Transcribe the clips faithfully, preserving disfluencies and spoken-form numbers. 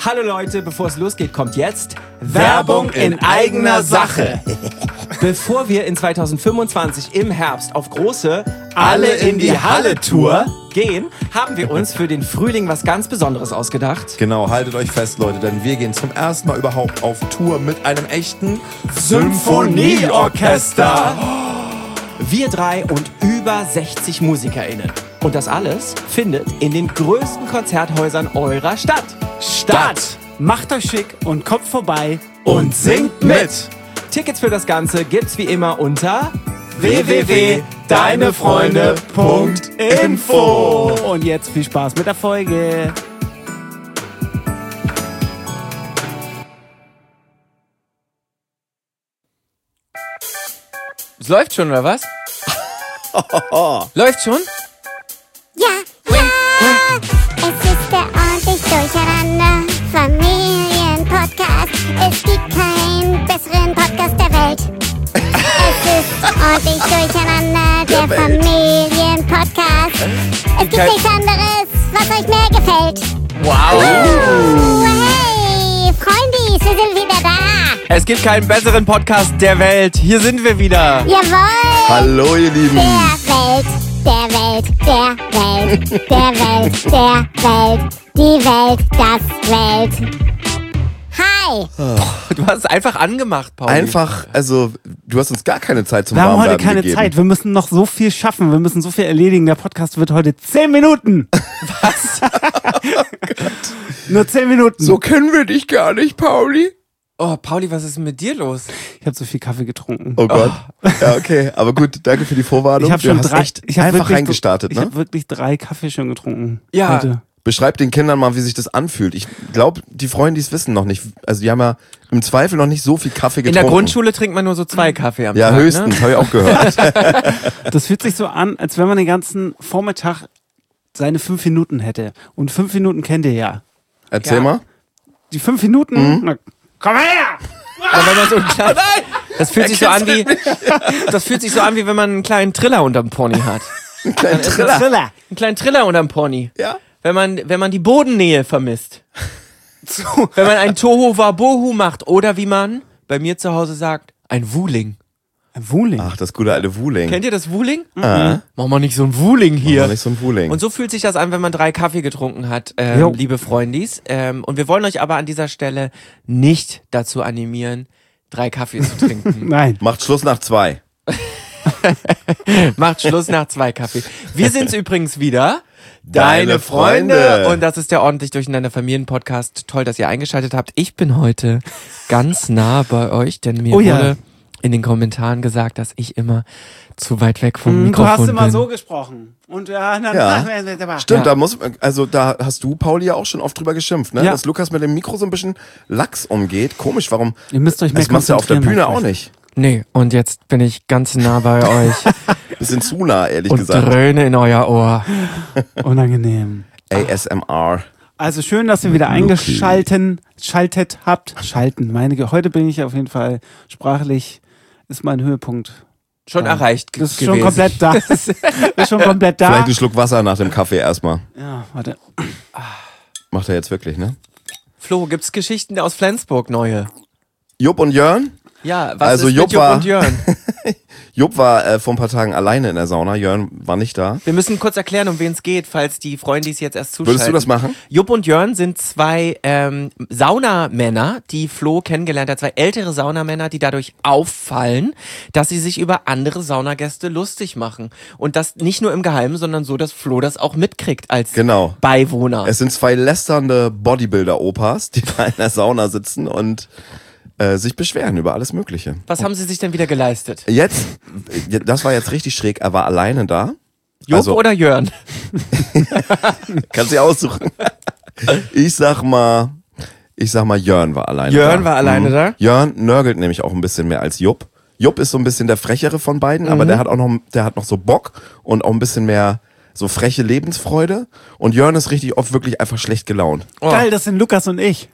Hallo Leute, bevor es losgeht, kommt jetzt Werbung in eigener Sache. Bevor wir in zwanzig fünfundzwanzig im Herbst auf große Alle in die Halle Tour gehen, haben wir uns für den Frühling was ganz Besonderes ausgedacht. Genau, haltet euch fest, Leute, denn wir gehen zum ersten Mal überhaupt auf Tour mit einem echten Symphonieorchester. Wir drei und über sechzig MusikerInnen. Und das alles findet in den größten Konzerthäusern eurer Stadt statt. Macht euch schick und kommt vorbei Und singt mit. Tickets für das Ganze gibt's wie immer unter w w w punkt deinefreunde punkt info. Und jetzt viel Spaß mit der Folge. Es läuft schon, oder was? Läuft schon? Ja, ja, es ist der ordentlich durcheinander Familienpodcast. Es gibt keinen besseren Podcast der Welt. Es ist ordentlich durcheinander der Familienpodcast. Es gibt nichts anderes, was euch mehr gefällt. Wow! Uh, hey, Freundis, wir sind wieder da. Es gibt keinen besseren Podcast der Welt. Hier sind wir wieder. Jawohl! Hallo, ihr Lieben. Der Welt, der Welt, der Welt, der Welt, der Welt, die Welt, das Welt. Hi! Du hast es einfach angemacht, Paul. Einfach, also, du hast uns gar keine Zeit zum Wir haben heute Warmbleiben keine gegeben. Zeit. Wir müssen noch so viel schaffen. Wir müssen so viel erledigen. Der Podcast wird heute zehn Minuten. Was? Nur zehn Minuten. So kennen wir dich gar nicht, Pauli. Oh, Pauli, was ist denn mit dir los? Ich habe so viel Kaffee getrunken. Oh Gott. Ja, okay. Aber gut, danke für die Vorwarnung. Ich habe schon du hast drei. echt Ich hab einfach wirklich, reingestartet, Ich ne? habe wirklich drei Kaffee schon getrunken. Ja. Heute. Beschreib den Kindern mal, wie sich das anfühlt. Ich glaube, die Freunde, die es wissen noch nicht. Also die haben ja im Zweifel noch nicht so viel Kaffee In getrunken. der Grundschule trinkt man nur so zwei Kaffee am Ja, Tag, höchstens, ne? habe ich auch gehört. Das fühlt sich so an, als wenn man den ganzen Vormittag seine fünf Minuten hätte. Und fünf Minuten kennt ihr ja. Erzähl Ja. mal. Die fünf Minuten. Mhm. Na, komm her! Aber wenn man so einen kleinen, das fühlt sich so an wie, das fühlt sich so an wie wenn man einen kleinen Triller unterm Pony hat. Ein kleiner Triller. Triller. Einen kleinen Triller unterm Pony. Ja. Wenn man, wenn man die Bodennähe vermisst. Wenn man ein Tohu Wabohu macht. Oder wie man bei mir zu Hause sagt, ein Wuling. Ein Wuling. Ach, das gute alte Wuling. Kennt ihr das Wuling? Ah. Mach mal nicht so ein Wuling Hier. hier. Nicht so ein Wuling. Und so fühlt sich das an, wenn man drei Kaffee getrunken hat, ähm, Jo. liebe Freundis. Ähm, und wir wollen euch aber an dieser Stelle nicht dazu animieren, drei Kaffee zu trinken. Nein. Macht Schluss nach zwei. Macht Schluss nach zwei Kaffee. Wir sind's übrigens wieder. Deine Freunde. Und das ist der ordentlich durcheinander Familien-Podcast. Toll, dass ihr eingeschaltet habt. Ich bin heute ganz nah bei euch, denn mir Oh ja. wurde in den Kommentaren gesagt, dass ich immer zu weit weg vom Du Mikrofon hast immer bin. so gesprochen. Und ja, na, Ja. na, na, na, Stimmt, Ja. da muss, also da hast du, Pauli, ja auch schon oft drüber geschimpft, ne? Ja. Dass Lukas mit dem Mikro so ein bisschen lax umgeht. Komisch, warum? Ihr müsst euch mehr Das machst du ja auf der konzentrieren, Bühne auch Manfred. nicht. Nee, und jetzt bin ich ganz nah bei euch Bisschen zu nah, ehrlich und gesagt. dröhne in euer Ohr. Unangenehm. A S M R. Also schön, dass ihr wieder eingeschalten, schaltet habt. Schalten, meine Güte. Heute bin ich auf jeden Fall sprachlich, ist mein Höhepunkt. Schon Ja. erreicht ge- Das ist gewesen. schon komplett da. Das ist schon komplett da. Vielleicht einen Schluck Wasser nach dem Kaffee erstmal. Ja, warte. Macht er jetzt wirklich, ne? Flo, gibt's Geschichten aus Flensburg neue? Jupp und Jörn? Ja, was Also ist Jupp mit Jupp war- und Jörn? Jupp war äh, vor ein paar Tagen alleine in der Sauna. Jörn war nicht da. Wir müssen kurz erklären, um wen es geht, falls die Freundis jetzt erst zuschalten. Würdest du das machen? Jupp und Jörn sind zwei ähm, Saunamänner, die Flo kennengelernt hat. Zwei ältere Saunamänner, die dadurch auffallen, dass sie sich über andere Saunagäste lustig machen. Und das nicht nur im Geheimen, sondern so, dass Flo das auch mitkriegt als Genau. Beiwohner. Es sind zwei lästernde Bodybuilder-Opas, die da in der Sauna sitzen und äh, sich beschweren über alles Mögliche. Was haben sie sich denn wieder geleistet? Jetzt, das war jetzt richtig schräg, er war alleine da. Jupp Also- oder Jörn? Kannst du aussuchen. Ich sag mal, ich sag mal, Jörn war alleine da. Jörn war alleine da? Jörn nörgelt nämlich auch ein bisschen mehr als Jupp. Jupp ist so ein bisschen der Frechere von beiden, Mhm. aber der hat auch noch, der hat noch so Bock und auch ein bisschen mehr so freche Lebensfreude. Und Jörn ist richtig oft wirklich einfach schlecht gelaunt. Oh. Geil, das sind Lukas und ich.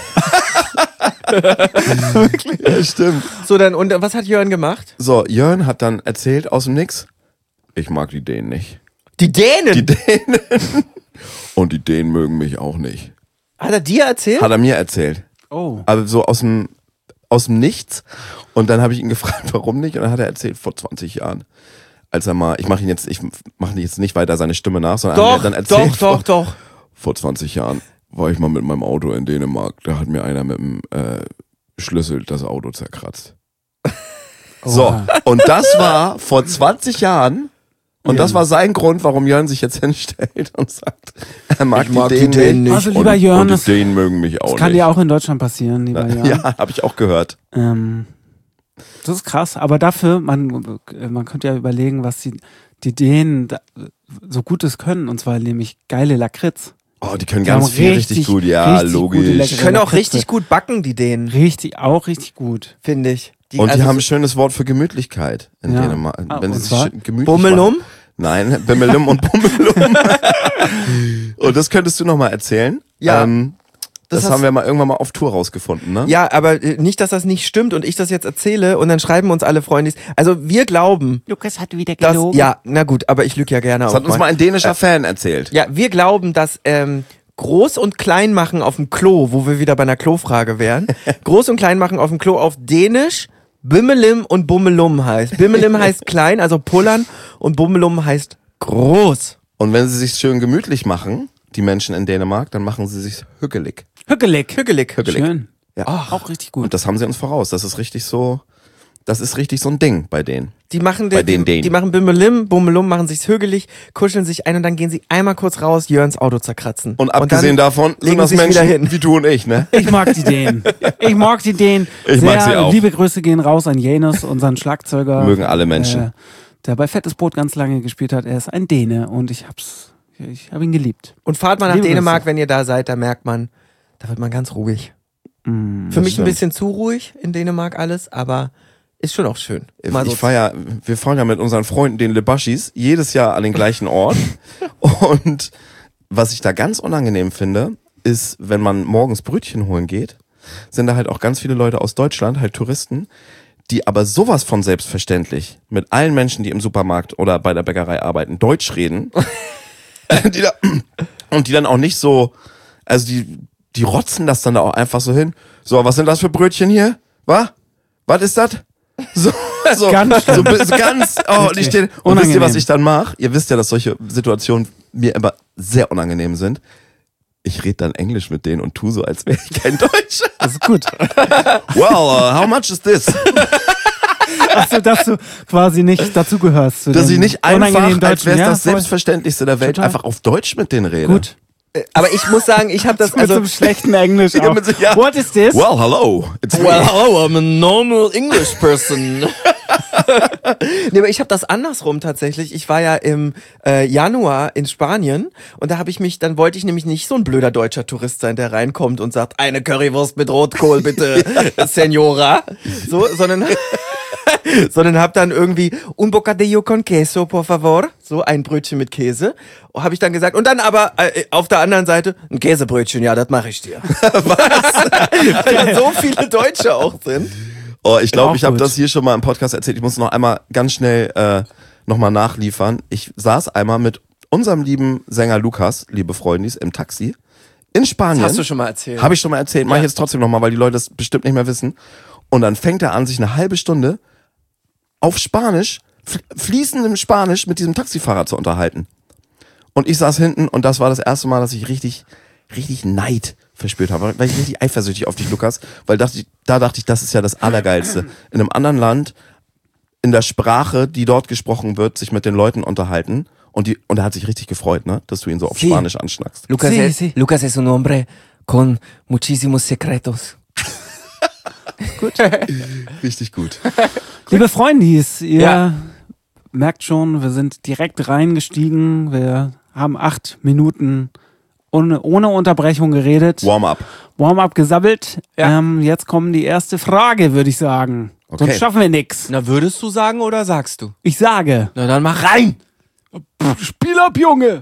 Ja, stimmt. So, dann, und was hat Jörn gemacht? So, Jörn hat dann erzählt aus dem Nix, ich mag die Dänen nicht. Die Dänen! Die Dänen. Und die Dänen mögen mich auch nicht. Hat er dir erzählt? Hat er mir erzählt. Oh. Also so aus dem, aus dem Nichts. Und dann habe ich ihn gefragt, warum nicht. Und dann hat er erzählt, vor zwanzig Jahren. Als er mal, ich mache ihn jetzt, ich mache jetzt nicht weiter seine Stimme nach, sondern Doch, hat er dann erzählt, doch, doch, doch. vor zwanzig Jahren war ich mal mit meinem Auto in Dänemark. Da hat mir einer mit dem äh, Schlüssel das Auto zerkratzt. So, Oha. und das war vor zwanzig Jahren. Und Ja. das war sein Grund, warum Jörn sich jetzt hinstellt und sagt, er mag, Ich mag die die Dänen Dänen nicht. nicht. Also lieber und, Jörn, und die das- Dänen mögen mich auch Das kann nicht. ja auch in Deutschland passieren, lieber Jan. Ja, habe ich auch gehört. Ähm, das ist krass, aber dafür, man, man könnte ja überlegen, was die, die Dänen da, so Gutes können, und zwar nämlich geile Lakritz. Oh, die können Die ganz haben viel richtig, richtig- gut. Ja, richtig gute logisch. leckere- Die können auch Lakritze. richtig gut backen, die Dänen, Richtig, auch richtig gut. finde ich. Die, Und die also haben ein so- schönes Wort für Gemütlichkeit in Ja. Dänemark. Ah, Wenn und sie sich zwar? schön gemütlich Bummelum? machen. Nein, Bimmelum und Bummelum. Und das könntest du nochmal erzählen. Ja. Ähm, das Das haben hast- wir mal irgendwann mal auf Tour rausgefunden, ne? Ja, aber äh, nicht, dass das nicht stimmt und ich das jetzt erzähle und dann schreiben uns alle Freundis. Also wir glauben, Lukas hat wieder dass, ja, na gut, aber ich lüge ja gerne Das auch hat uns mal ein dänischer Fan erzählt. Ja, wir glauben, dass ähm, Groß- und Kleinmachen auf dem Klo, wo wir wieder bei einer Klofrage wären, Groß- und Kleinmachen auf dem Klo auf Dänisch Bimmelim und Bummelum heißt. Bimmelim heißt klein, also pullern, und Bummelum heißt groß. Und wenn sie sich schön gemütlich machen, die Menschen in Dänemark, dann machen sie sich hügelig. Hückelig. Hügelig. Hügelig. Schön. Ja. Auch richtig gut. Und das haben sie uns voraus. Das ist richtig so, das ist richtig so ein Ding bei denen. Die machen, Bei die, den die, Dänen. die machen Bimmelim, Bummelum, machen sich's hügelig, kuscheln sich ein und dann gehen sie einmal kurz raus, Jörns Auto zerkratzen. Und abgesehen dann davon sind legen das sie sich wieder Menschen hin. wie du und ich, ne? Ich mag die Dänen. Ich mag die Dänen. Ich Sehr mag sie auch. Liebe Grüße gehen raus an Janus, unseren Schlagzeuger. Mögen alle Menschen. Äh, der bei Fettes Brot ganz lange gespielt hat. Er ist ein Däne und ich hab's, ich hab ihn geliebt. Und fahrt mal nach Liebe Dänemark, Grüße. wenn ihr da seid, da merkt man, da wird man ganz ruhig. Mm. Für mich stimmt. ein bisschen zu ruhig in Dänemark alles, aber ist schon auch schön. Mal so Ich fahr ja, wir fahren ja mit unseren Freunden, den Lebashis, jedes Jahr an den gleichen Ort. Und was ich da ganz unangenehm finde, ist, wenn man morgens Brötchen holen geht, sind da halt auch ganz viele Leute aus Deutschland, halt Touristen, die aber sowas von selbstverständlich mit allen Menschen, die im Supermarkt oder bei der Bäckerei arbeiten, Deutsch reden. die da, und die dann auch nicht so, also die, die rotzen das dann da auch einfach so hin. So, was sind das für Brötchen hier? Was? Was ist das? So, so, Ganz so, so ganz, oh, und ich steh, und wisst ihr, Unangenehm. was ich dann mache? Ihr wisst ja, dass solche Situationen mir immer sehr unangenehm sind. Ich rede dann Englisch mit denen und tu so, als wäre ich kein Deutscher. Das ist gut. Well, uh, how much is this? Also, dass du quasi nicht dazugehörst. Zu Dass den ich nicht unangenehmen einfach, als Deutschen. wäre es Ja, das voll. Selbstverständlichste der Welt, Total. einfach auf Deutsch mit denen rede. Gut. Aber ich muss sagen, ich habe das Mit so also. einem schlechten Englisch auch. mit so- ja. What is this? Well, hello. It's me. Well, hello, I'm a normal English person. Nee, aber ich habe das andersrum tatsächlich. Ich war ja im äh, Januar in Spanien und da habe ich mich, dann wollte ich nämlich nicht so ein blöder deutscher Tourist sein, der reinkommt und sagt, eine Currywurst mit Rotkohl bitte, Senora. So, sondern sondern hab dann irgendwie un bocadillo con queso, por favor, so ein Brötchen mit Käse, habe ich dann gesagt. Und dann aber äh, auf der anderen Seite ein Käsebrötchen, ja, das mache ich dir. Was? Weil so viele Deutsche auch sind. Oh, ich glaube, Auch ich habe gut. das hier schon mal im Podcast erzählt. Ich muss noch einmal ganz schnell äh, nochmal nachliefern. Ich saß einmal mit unserem lieben Sänger Lukas, liebe Freundis, im Taxi in Spanien. Das hast du schon mal erzählt. Habe ich schon mal erzählt. Mach ich jetzt trotzdem nochmal, weil die Leute das bestimmt nicht mehr wissen. Und dann fängt er an, sich eine halbe Stunde auf Spanisch, fl- fließendem Spanisch mit diesem Taxifahrer zu unterhalten. Und ich saß hinten und das war das erste Mal, dass ich richtig, richtig Neid verspürt habe. Weil ich richtig eifersüchtig auf dich, Lukas. Weil dachte ich, da dachte ich, das ist ja das Allergeilste. In einem anderen Land, in der Sprache, die dort gesprochen wird, sich mit den Leuten unterhalten. Und, die, und er hat sich richtig gefreut, ne, dass du ihn so auf Sí. Spanisch anschnackst. Lucas, Sí, es, sí. Lucas es un hombre con muchísimos secretos. Richtig gut. Liebe Freundis, ihr Ja. merkt schon, wir sind direkt reingestiegen. Wir haben acht Minuten ohne, ohne Unterbrechung geredet. Warm-up. Warm-up gesabbelt. Ja. Ähm, jetzt kommt die erste Frage, würde ich sagen. Okay. Sonst schaffen wir nix. Na, würdest du sagen oder sagst du? Ich sage, Na, dann mach rein! Spiel ab, Junge!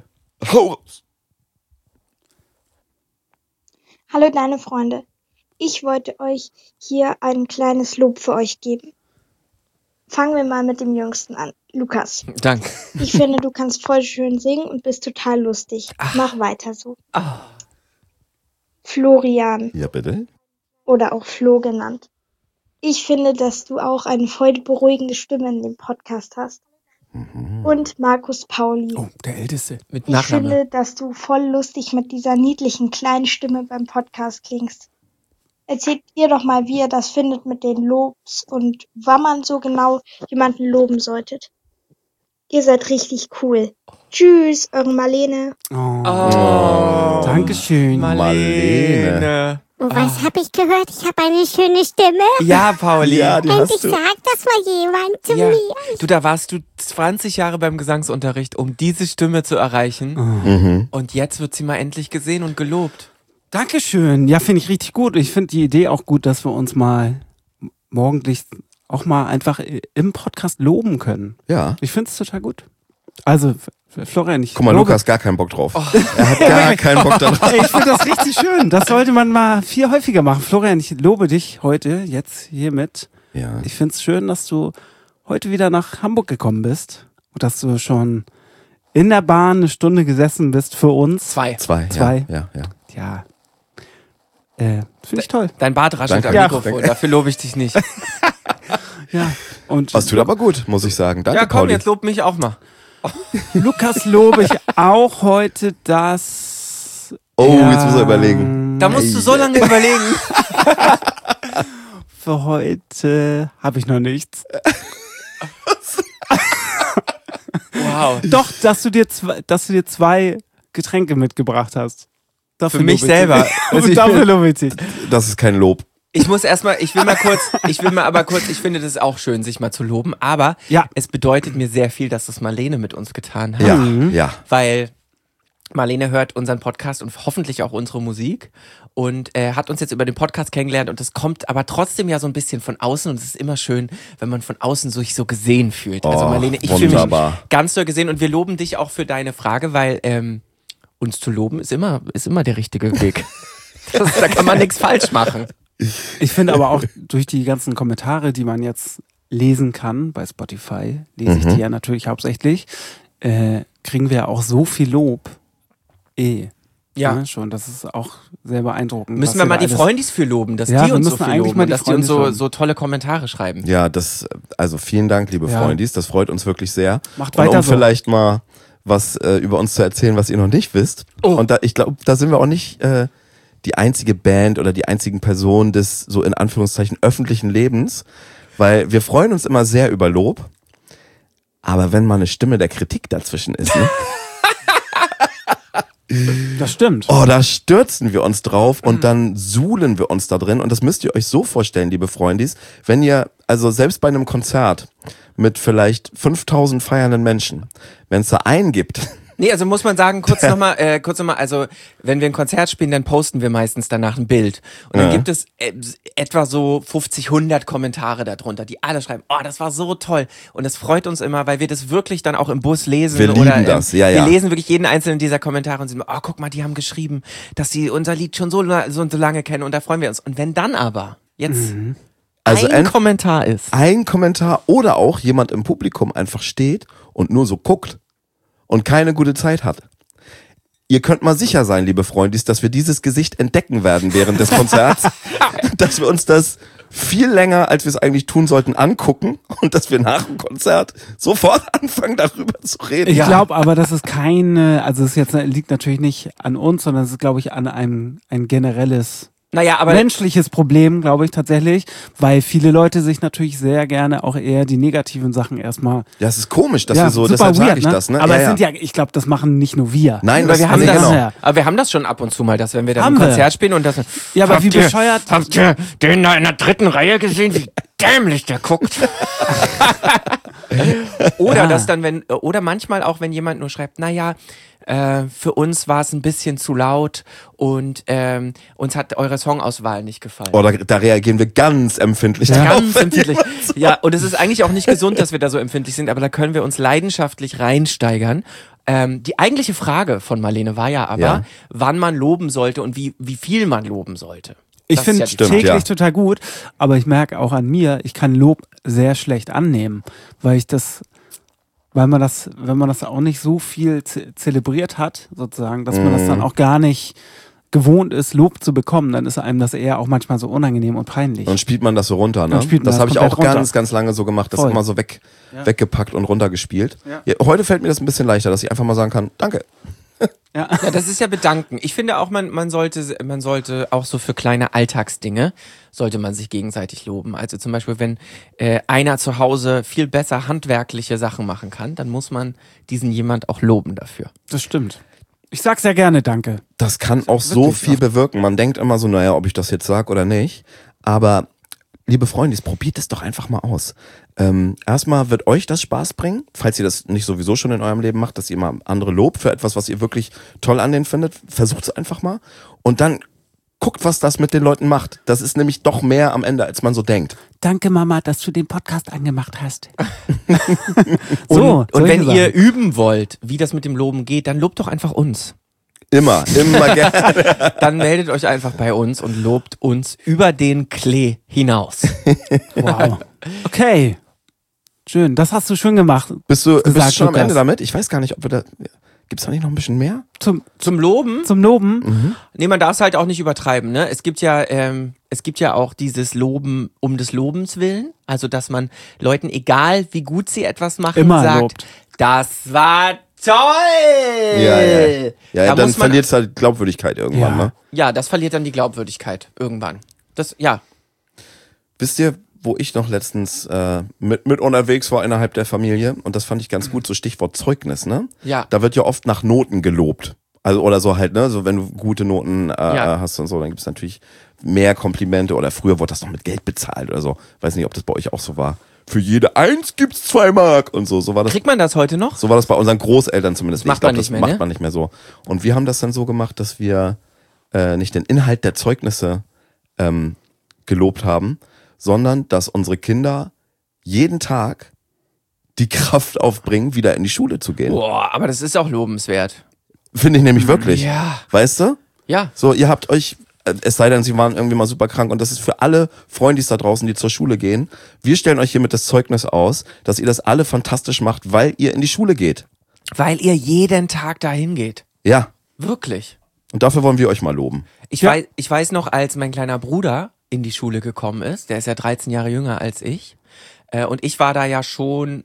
Hallo kleine Freunde, ich wollte euch hier ein kleines Lob für euch geben. Fangen wir mal mit dem Jüngsten an, Lukas. Danke. Ich finde, du kannst voll schön singen und bist total lustig. Mach weiter so. Florian Ja, bitte. oder auch Flo genannt. Ich finde, dass du auch eine voll beruhigende Stimme in dem Podcast hast. Und Markus Pauli. Oh, der Älteste. Mit Ich Nachname. finde, dass du voll lustig mit dieser niedlichen kleinen Stimme beim Podcast klingst. Erzählt ihr doch mal, wie ihr das findet mit den Lobs und wann man so genau jemanden loben solltet. Ihr seid richtig cool. Tschüss, eure Marlene. Oh. Oh. Dankeschön. Marlene. Und was habe ich gehört? Ich habe eine schöne Stimme. Ja, Pauli. Ja, die Endlich hast du. sagt das mal jemand zu Ja. mir. Du, da warst du zwanzig Jahre beim Gesangsunterricht, um diese Stimme zu erreichen. Mhm. Und jetzt wird sie mal endlich gesehen und gelobt. Dankeschön. Ja, finde ich richtig gut. Ich finde die Idee auch gut, dass wir uns mal morgendlich auch mal einfach im Podcast loben können. Ja. Ich finde es total gut. Also, F- Florian, ich Guck mal, lobe- Lukas hat gar keinen Bock drauf. Er hat gar keinen Bock darauf. Ey, ich finde das richtig schön. Das sollte man mal viel häufiger machen. Florian, ich lobe dich heute, jetzt hiermit. Ja. Ich finde es schön, dass du heute wieder nach Hamburg gekommen bist und dass du schon in der Bahn eine Stunde gesessen bist für uns. Zwei. Zwei. Zwei. Ja, ja, ja. Ja. Äh, finde ich toll. Dein Bart raschelt Danke. am Ja. Mikrofon, Danke. dafür lobe ich dich nicht. Ja. Und Was tut aber gut, muss ich sagen. Danke, Ja, komm, Pauli. jetzt lob mich auch mal. Lukas lobe ich auch heute, dass. Oh, jetzt muss er überlegen. Da musst du so lange überlegen. Für heute habe ich noch nichts. Wow. Doch, dass du dir zwei, dass du dir zwei Getränke mitgebracht hast. Dafür Für mich lobe ich selber. dich. Also Und ich dafür will- lobe ich dich. Das ist kein Lob. Ich muss erstmal, ich will mal kurz, ich will mal aber kurz, ich finde das auch schön, sich mal zu loben, aber Ja. es bedeutet mir sehr viel, dass das Marlene mit uns getan hat. Ja, ja. Weil Marlene hört unseren Podcast und hoffentlich auch unsere Musik und äh, hat uns jetzt über den Podcast kennengelernt und das kommt aber trotzdem ja so ein bisschen von außen und es ist immer schön, wenn man von außen sich so gesehen fühlt. Also Oh, Marlene, ich fühle mich wunderbar. ganz doll gesehen und wir loben dich auch für deine Frage, weil ähm, uns zu loben ist immer, ist immer der richtige Weg. Das, da kann man nichts falsch machen. Ich finde aber auch durch die ganzen Kommentare, die man jetzt lesen kann, bei Spotify, lese ich Mhm. die ja natürlich hauptsächlich, äh, kriegen wir auch so viel Lob. Eh. Ja. Ne, schon. Das ist auch sehr beeindruckend. Müssen was wir mal da die alles- Freundis für loben, dass Ja, die wir uns so müssen viel eigentlich loben mal und die dass die uns Freundis so, loben. so tolle Kommentare schreiben. Ja, das, also vielen Dank, liebe Ja. Freundis. Das freut uns wirklich sehr. Macht Und weiter um so. vielleicht mal was äh, über uns zu erzählen, was ihr noch nicht wisst. Oh. Und da, ich glaube, da sind wir auch nicht äh, die einzige Band oder die einzigen Personen des so in Anführungszeichen öffentlichen Lebens, weil wir freuen uns immer sehr über Lob. Aber wenn mal eine Stimme der Kritik dazwischen ist, ne? Das stimmt. Oh, da stürzen wir uns drauf und dann suhlen wir uns da drin. Und das müsst ihr euch so vorstellen, liebe Freundis, wenn ihr, also selbst bei einem Konzert mit vielleicht fünftausend feiernden Menschen, wenn es da einen gibt, Nee, also muss man sagen, kurz nochmal, äh, kurz nochmal, also wenn wir ein Konzert spielen, dann posten wir meistens danach ein Bild. Und dann Ja. gibt es äh, etwa so fünfzig, hundert Kommentare darunter, die alle schreiben, oh, das war so toll. Und das freut uns immer, weil wir das wirklich dann auch im Bus lesen. Wir lieben oder, ähm, das, ja, ja. Wir lesen wirklich jeden einzelnen dieser Kommentare und sind, oh, guck mal, die haben geschrieben, dass sie unser Lied schon so, la- so, so lange kennen und da freuen wir uns. Und wenn dann aber jetzt also ein ent- Kommentar ist, ein Kommentar oder auch jemand im Publikum einfach steht und nur so guckt und keine gute Zeit hat. Ihr könnt mal sicher sein, liebe Freundis, dass wir dieses Gesicht entdecken werden während des Konzerts, dass wir uns das viel länger, als wir es eigentlich tun sollten, angucken und dass wir nach dem Konzert sofort anfangen, darüber zu reden. Ich glaube aber, dass es keine, also es jetzt liegt natürlich nicht an uns, sondern es ist, glaube ich, an einem ein generelles naja, aber menschliches Problem, glaube ich tatsächlich, weil viele Leute sich natürlich sehr gerne auch eher die negativen Sachen erstmal. Ja, es ist komisch, dass ja, wir so, super deshalb weird, sage ich ne? das, ne? Aber ja, es ja. sind ja, ich glaube, das machen nicht nur wir. Nein, aber das wir haben also das, genau. ja. aber wir haben das schon ab und zu mal, dass wenn wir dann Haben ein wir. Konzert spielen und das, Ja, aber wie Habt ihr- bescheuert. Habt ihr den da in der dritten Reihe gesehen, wie dämlich der guckt? Oder Ah. das dann, wenn, oder manchmal auch, wenn jemand nur schreibt, naja, äh, für uns war es ein bisschen zu laut und ähm, uns hat eure Songauswahl nicht gefallen. Oh, da, da reagieren wir ganz empfindlich Ja. drauf. Ganz empfindlich. Ja, und es ist eigentlich auch nicht gesund, dass wir da so empfindlich sind, aber da können wir uns leidenschaftlich reinsteigern. Ähm, die eigentliche Frage von Marlene war ja aber, Ja. wann man loben sollte und wie, wie viel man loben sollte. Ich Das ist finde ja die Stimmt, täglich ja. total gut, aber ich merke auch an mir, ich kann Lob sehr schlecht annehmen, weil ich das, weil man das, wenn man das auch nicht so viel ze zelebriert hat, sozusagen, dass man das dann auch gar nicht gewohnt ist, Lob zu bekommen, dann ist einem das eher auch manchmal so unangenehm und peinlich. Dann spielt man das so runter, ne? Dann spielt man Das das habe ich komplett auch runter. ganz, ganz lange so gemacht, das Voll. immer so weg, Ja. weggepackt und runtergespielt. Ja. Ja, heute fällt mir das ein bisschen leichter, dass ich einfach mal sagen kann, danke. Ja. Ja, das ist ja bedanken. Ich finde auch, man, man sollte, man sollte auch so für kleine Alltagsdinge, sollte man sich gegenseitig loben. Also zum Beispiel, wenn äh, einer zu Hause viel besser handwerkliche Sachen machen kann, dann muss man diesen jemand auch loben dafür. Das stimmt. Ich sag sehr gerne Danke. Das kann auch so wirklich viel oft. bewirken. Man denkt immer so, naja, ob ich das jetzt sag oder nicht. Aber liebe Freunde, probiert es doch einfach mal aus. Ähm, erstmal wird euch das Spaß bringen, falls ihr das nicht sowieso schon in eurem Leben macht, dass ihr mal andere lobt für etwas, was ihr wirklich toll an denen findet. Versucht es einfach mal. Und dann guckt, was das mit den Leuten macht. Das ist nämlich doch mehr am Ende, als man so denkt. Danke, Mama, dass du den Podcast angemacht hast. Und, so, und solche wenn Sachen. ihr üben wollt, wie das mit dem Loben geht, dann lobt doch einfach uns. Immer, immer gerne. Dann meldet euch einfach bei uns und lobt uns über den Klee hinaus. Wow. Okay. Schön, das hast du schön gemacht. Bist du, bist Gesagt, du schon am Lukas. Ende damit? Ich weiß gar nicht, ob wir da... Gibt's da nicht noch ein bisschen mehr? Zum, Zum Loben? zum Loben. Nee, man darf es halt auch nicht übertreiben, ne? Es gibt ja, ähm, es gibt ja auch dieses Loben um des Lobens willen. Also, dass man Leuten, egal wie gut sie etwas machen, Immer sagt, lobt. das war toll! Ja, ja. Ja, Da dann muss man- verliert es halt Glaubwürdigkeit irgendwann, Ja. ne? Ja, das verliert dann die Glaubwürdigkeit irgendwann. Das, ja. Wisst ihr, wo ich noch letztens äh, mit, mit unterwegs war innerhalb der Familie, und das fand ich ganz gut, so Stichwort Zeugnis, ne? Ja. Da wird ja oft nach Noten gelobt. Also, oder so halt, ne? So, wenn du gute Noten äh, Ja. hast und so, dann gibt's natürlich mehr Komplimente, oder früher wurde das noch mit Geld bezahlt oder so. Weiß nicht, ob das bei euch auch so war. Für jede Eins gibt's zwei Mark und so. So war das. Kriegt man das heute noch? So war das bei unseren Großeltern zumindest. Das macht ich glaub, man nicht das mehr, macht ne? man nicht mehr so. Und wir haben das dann so gemacht, dass wir äh, nicht den Inhalt der Zeugnisse ähm, gelobt haben, sondern dass unsere Kinder jeden Tag die Kraft aufbringen, wieder in die Schule zu gehen. Boah, aber das ist auch lobenswert. Finde ich nämlich wirklich. Ja. Weißt du? Ja. So, ihr habt euch, äh, es sei denn, sie waren irgendwie mal super krank, und das ist für alle Freundis da draußen, die zur Schule gehen. Wir stellen euch hiermit das Zeugnis aus, dass ihr das alle fantastisch macht, weil ihr in die Schule geht. Weil ihr jeden Tag dahin geht. Ja. Wirklich. Und dafür wollen wir euch mal loben. Ich, Ja. weiß, ich weiß noch, als mein kleiner Bruder in die Schule gekommen ist, der ist ja dreizehn Jahre jünger als ich, äh, und ich war da ja schon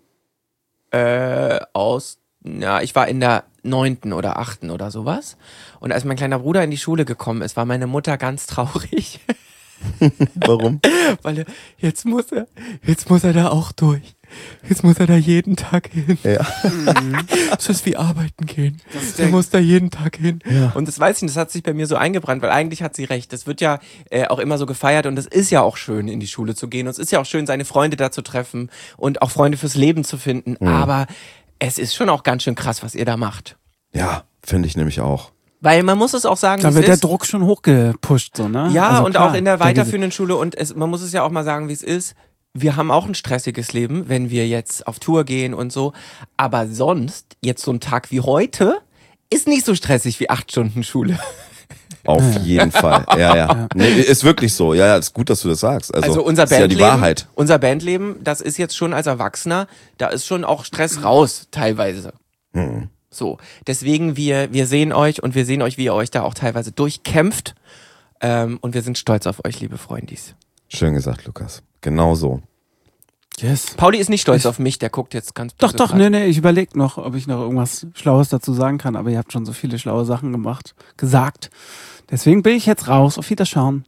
äh, aus, ja, ich war in der neunten oder achten oder sowas. Und als mein kleiner Bruder in die Schule gekommen ist, war meine Mutter ganz traurig, Warum? weil er, jetzt muss er, jetzt muss er da auch durch. Jetzt muss er da jeden Tag hin. Ja. Das ist wie arbeiten gehen. Er muss da jeden Tag hin. Ja. Und das weiß ich nicht, das hat sich bei mir so eingebrannt, weil eigentlich hat sie recht. Das wird ja äh, auch immer so gefeiert, und es ist ja auch schön, in die Schule zu gehen. Und es ist ja auch schön, seine Freunde da zu treffen und auch Freunde fürs Leben zu finden. Mhm. Aber es ist schon auch ganz schön krass, was ihr da macht. Ja, finde ich nämlich auch. Weil man muss es auch sagen, Da wie es wird der ist. Druck schon hochgepusht, so, ne? Ja, Also und klar, auch in der der weiterführenden Schule. Und es, man muss es ja auch mal sagen, wie es ist. Wir haben auch ein stressiges Leben, wenn wir jetzt auf Tour gehen und so. Aber sonst, jetzt so ein Tag wie heute, ist nicht so stressig wie acht Stunden Schule. Auf jeden Fall. Ja, ja. Nee, ist wirklich so. Ja, ja, ist gut, dass du das sagst. Also, Also unser ist ja Bandleben, die Wahrheit. unser Bandleben, das ist jetzt schon als Erwachsener, da ist schon auch Stress raus, teilweise. Hm. So, deswegen wir wir sehen euch, und wir sehen euch, wie ihr euch da auch teilweise durchkämpft, ähm, und wir sind stolz auf euch, liebe Freundis. Schön gesagt, Lukas. Genau so. Yes. Pauli ist nicht stolz auf mich, der guckt jetzt ganz Doch, böse doch, grad. nee, nee, ich überlege noch, ob ich noch irgendwas Schlaues dazu sagen kann, aber ihr habt schon so viele schlaue Sachen gemacht, gesagt. Deswegen bin ich jetzt raus. Auf Wiederschauen.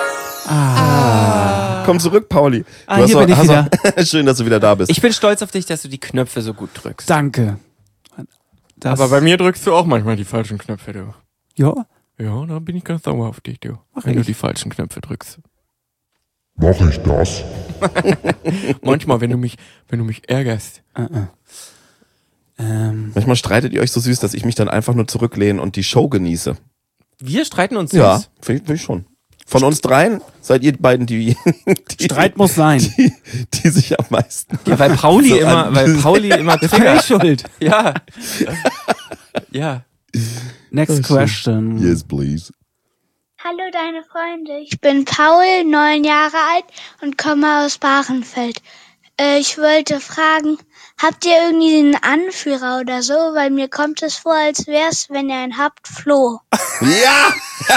Komm zurück, Pauli. Du Ah, hier doch- bin ich doch- Schön, dass du wieder da bist. Ich bin stolz auf dich, dass du die Knöpfe so gut drückst. Danke. Das, Aber bei mir drückst du auch manchmal die falschen Knöpfe, du. Ja, Ja, da bin ich ganz sauer auf dich, du. Mach wenn du ich. die falschen Knöpfe drückst. Mach ich das? Manchmal, wenn du mich, wenn du mich ärgerst. äh, äh. Ähm, Manchmal streitet ihr euch so süß, dass ich mich dann einfach nur zurücklehne und die Show genieße. Wir streiten uns Ja, süß. finde ich, find ich schon. Von uns dreien seid ihr beiden die, die, Streit muss sein. die, die sich am meisten. Ja, weil Pauli So immer, an- weil Pauli immer Jetzt bin ich triggert. schuld. Ja. Ja. Next question. Yes, please. Hallo deine Freunde, ich bin Paul, neun Jahre alt und komme aus Bahrenfeld. Äh, ich wollte fragen, habt ihr irgendwie einen Anführer oder so? Weil mir kommt es vor, als wär's, wenn ihr einen habt, Flo. Ja!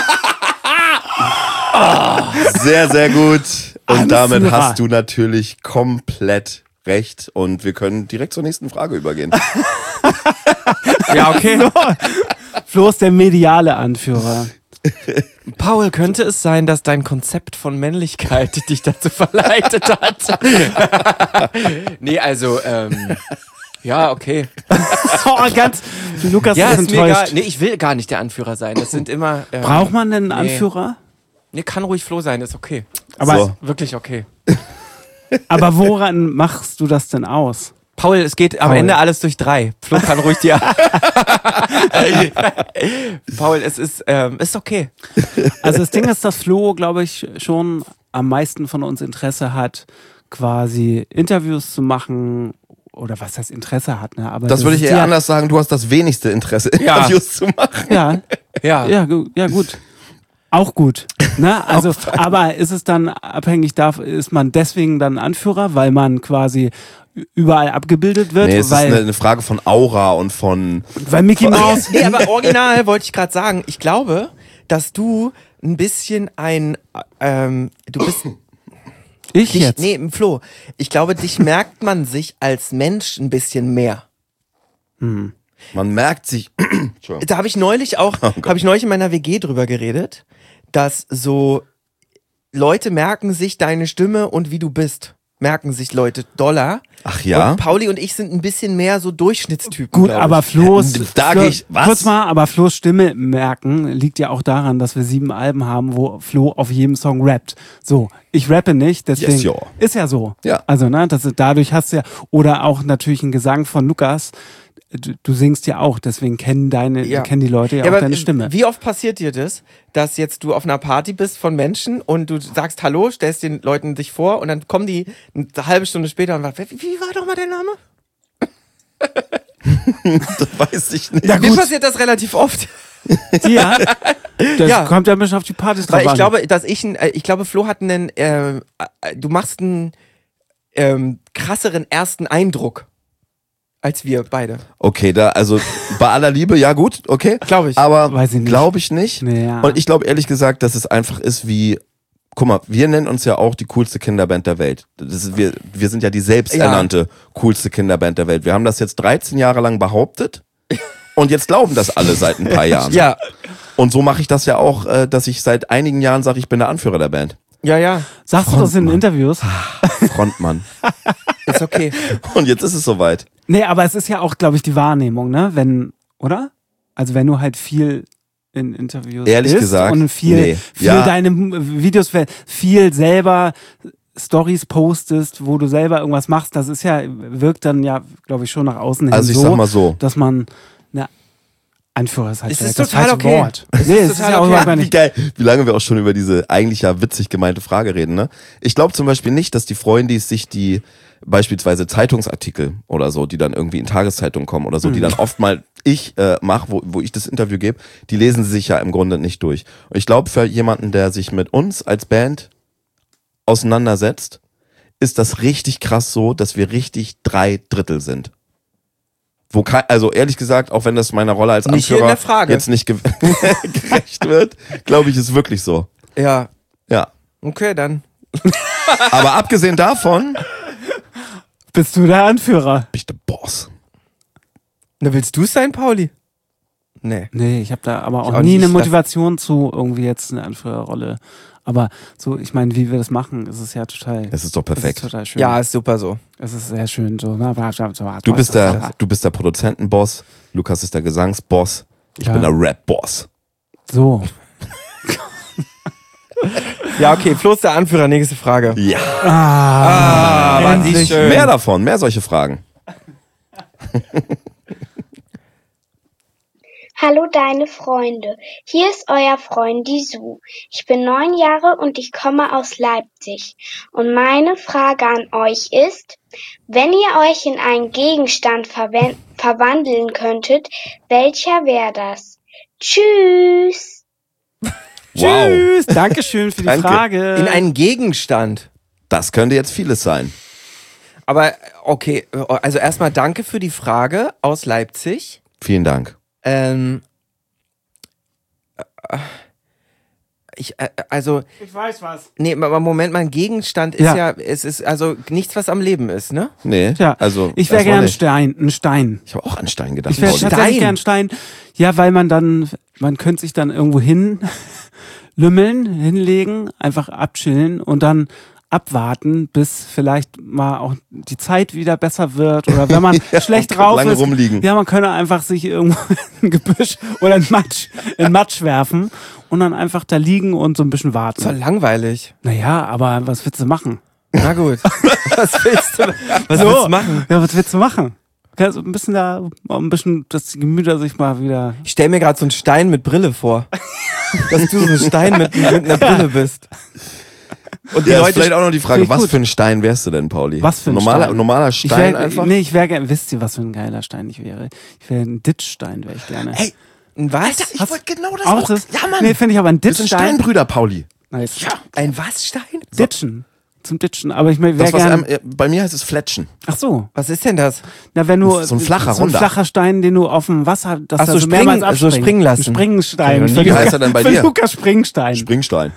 Sehr, sehr gut. Und damit Anführer. hast du natürlich komplett recht. Und wir können direkt zur nächsten Frage übergehen. Ja, okay. Flo ist der mediale Anführer. Paul, könnte es sein, dass dein Konzept von Männlichkeit dich dazu verleitet hat? Nee, also, ähm, ja, okay. Oh, ganz. Lukas Ja, ist ist mir egal. enttäuscht. Nee, ich will gar nicht der Anführer sein. Das sind immer. Ähm, Braucht man denn einen nee. Anführer? Nee, kann ruhig Flo sein, ist okay. Aber, So. Wirklich okay. aber woran machst du das denn aus? Paul, es geht am Paul. Ende alles durch drei. Flo kann ruhig dir. Paul, es ist, ähm, ist okay. Also das Ding ist, dass Flo, glaube ich, schon am meisten von uns Interesse hat, quasi Interviews zu machen. Oder was heißt Interesse hat, ne? Aber Das würde ich ist eher ja- anders sagen. Du hast das wenigste Interesse, Ja. Interviews zu machen. Ja, Ja. ja, gu- ja, gut. Auch gut. Ne? Also, aber ist es dann abhängig davon, ist man deswegen dann Anführer, weil man quasi überall abgebildet wird? Nee, es weil, ist eine, eine Frage von Aura und von... weil Mickey Mouse. Nee, aber original wollte ich gerade sagen, ich glaube, dass du ein bisschen ein, ähm, du bist, Ich dich, jetzt? nee, Flo, ich glaube, dich merkt man sich als Mensch ein bisschen mehr. Man merkt sich... Entschuldigung. Da habe ich neulich auch, habe ich neulich in meiner W G drüber geredet, dass so Leute merken sich deine Stimme und wie du bist. Merken sich Leute doller. Ach ja? Und Pauli und ich sind ein bisschen mehr so Durchschnittstypen. Gut, glaub ich. aber Flo's, Da Flo, geh ich- was? kurz mal, aber Flo's Stimme merken liegt ja auch daran, dass wir sieben Alben haben, wo Flo auf jedem Song rappt. So, ich rappe nicht, deswegen Yes, yo. ist ja so. Ja. Also, ne, das, dadurch hast du ja, oder auch natürlich ein Gesang von Lukas. Du, du singst ja auch, deswegen kennen deine, Ja. kennen die Leute ja, Ja, auch aber deine Stimme. Wie oft passiert dir das, dass jetzt du auf einer Party bist von Menschen und du sagst Hallo, stellst den Leuten dich vor und dann kommen die eine halbe Stunde später und sagen, wie, wie war doch mal dein Name? Das weiß ich nicht. Ja, Mir gut. passiert das relativ oft. Ja, das Ja. kommt ja ein bisschen auf die Partys drauf Weil ich an. glaube, dass ich, ein- äh, ich glaube, Flo hat einen, ähm, äh, du machst einen ähm, krasseren ersten Eindruck als wir beide. Okay, da, also bei aller Liebe, ja gut, okay. Glaube ich. Aber Weiß ich nicht. glaube ich nicht. Nee, ja. Und ich glaube ehrlich gesagt, dass es einfach ist wie, guck mal, wir nennen uns ja auch die coolste Kinderband der Welt. Das ist, wir, wir sind ja die selbsternannte coolste Kinderband der Welt. Wir haben das jetzt dreizehn Jahre lang behauptet und jetzt glauben das alle seit ein paar Jahren. Ja, Und so mache ich das ja auch, äh, dass ich seit einigen Jahren sage, ich bin der Anführer der Band. ja, ja, Sagst du das in Frontmann. Interviews? Frontmann. ist okay. Und jetzt ist es soweit. Nee, aber es ist ja auch, glaube ich, die Wahrnehmung, ne? Wenn, oder? Also wenn du halt viel in Interviews Ehrlich bist gesagt, und viel, nee. viel Ja. deine Videos, viel selber Stories postest, wo du selber irgendwas machst, das ist ja, wirkt dann ja, glaube ich, schon nach außen hin Also ich so, sag mal so. dass man, ne, Anführer ist halt Es vielleicht ist das total falsche okay. Wort. Es nee, ist es ist total ja auch okay. überhaupt gar Wie nicht. geil, wie lange wir auch schon über diese eigentlich ja witzig gemeinte Frage reden, ne? Ich glaube zum Beispiel nicht, dass die Freundis sich die beispielsweise Zeitungsartikel oder so, die dann irgendwie in Tageszeitungen kommen oder so, die dann oft mal ich äh, mache, wo, wo ich das Interview gebe, die lesen sie sich ja im Grunde nicht durch. Und ich glaube, für jemanden, der sich mit uns als Band auseinandersetzt, ist das richtig krass so, dass wir richtig drei Drittel sind. Wo kein, also ehrlich gesagt, auch wenn das meiner Rolle als Nicht hier in Anführer der Frage. jetzt nicht ge gerecht wird, glaube ich, ist wirklich so. Ja, Ja. okay, dann. Aber abgesehen davon, bin Bist du der Anführer? ich der Boss. Na, willst du es sein, Pauli? Nee. Nee, ich habe da aber auch, auch nie nicht. eine Motivation zu irgendwie jetzt eine Anführerrolle. Aber so, ich meine, wie wir das machen, ist es ja total. Es ist doch Es ist perfekt. total schön. Ja, ist super so. Es ist sehr schön so. Du bist der, du bist der Produzentenboss, Lukas ist der Gesangsboss, ich Ja. bin der Rap-Boss. So. Ja, okay, Flo ist der Anführer, nächste Frage. Ja. Ah, war die endlich. schön. Mehr davon, mehr solche Fragen. Hallo deine Freunde, hier ist euer Freund die Su. Ich bin neun Jahre und ich komme aus Leipzig. Und meine Frage an euch ist, wenn ihr euch in einen Gegenstand verwen- verwandeln könntet, welcher wäre das? Tschüss! Wow. Tschüss. Dankeschön für die Danke. Frage. In einen Gegenstand. Das könnte jetzt vieles sein. Aber okay, also erstmal danke für die Frage aus Leipzig. Vielen Dank. Ähm, äh, ich, äh, also, Ich weiß was. nee, aber Moment mal, ein Gegenstand ist Ja. ja, es ist also nichts, was am Leben ist, ne? Nee, Tja, also ich wäre erstmal gern ein nicht. Stein, ein Stein. Ich habe auch an Stein gedacht. Ich wäre Pauli. tatsächlich Stein? gern Stein. Ja, weil man dann, man könnte sich dann irgendwo hin lümmeln, hinlegen, einfach abchillen und dann abwarten, bis vielleicht mal auch die Zeit wieder besser wird oder wenn man Ja, schlecht und drauf lange ist. rumliegen. Ja, man könne einfach sich irgendwo in ein Gebüsch oder in Matsch, in Matsch werfen und dann einfach da liegen und so ein bisschen warten. Voll langweilig. Naja, aber was willst du machen? Na gut. Was willst du, was So. willst du machen? Ja, was willst du machen? Kannst du ein bisschen da, ein bisschen, dass die Gemüter sich mal wieder. Ich stell mir gerade so einen Stein mit Brille vor. Dass du so ein Stein mit, mit einer Brille bist. Und die Ja, ist Leute, vielleicht auch noch die Frage, Finde ich was gut. für ein Stein wärst du denn, Pauli? Was für ein normaler, Stein? Normaler Ich Stein wär, einfach? Nee, ich wäre gerne, wisst ihr, was für ein geiler Stein ich wäre? Ich wäre ein Ditchstein, wäre ich gerne. Hey, ein was? ich wollte genau das Auch auch. das? Ja, Mann. Nee, finde ich aber ein Wir sind Ditchstein. Steinbrüder, Pauli. Nice. Ja. Ein was Stein? Ditchen. Zum Ditchen. Aber ich wäre Das, was, gerne. ähm, bei mir heißt es Fletschen. Ach so. Was ist denn das? Na, wenn du. Das ist so ein flacher, so ein runder. flacher Stein, den du auf dem Wasser, das Ach so, da so mehrmals springen- so abspringt. springen lassen. Ein Springstein. Wie Für Luca- heißt er denn bei für dir? Lukas Springstein. Springstein.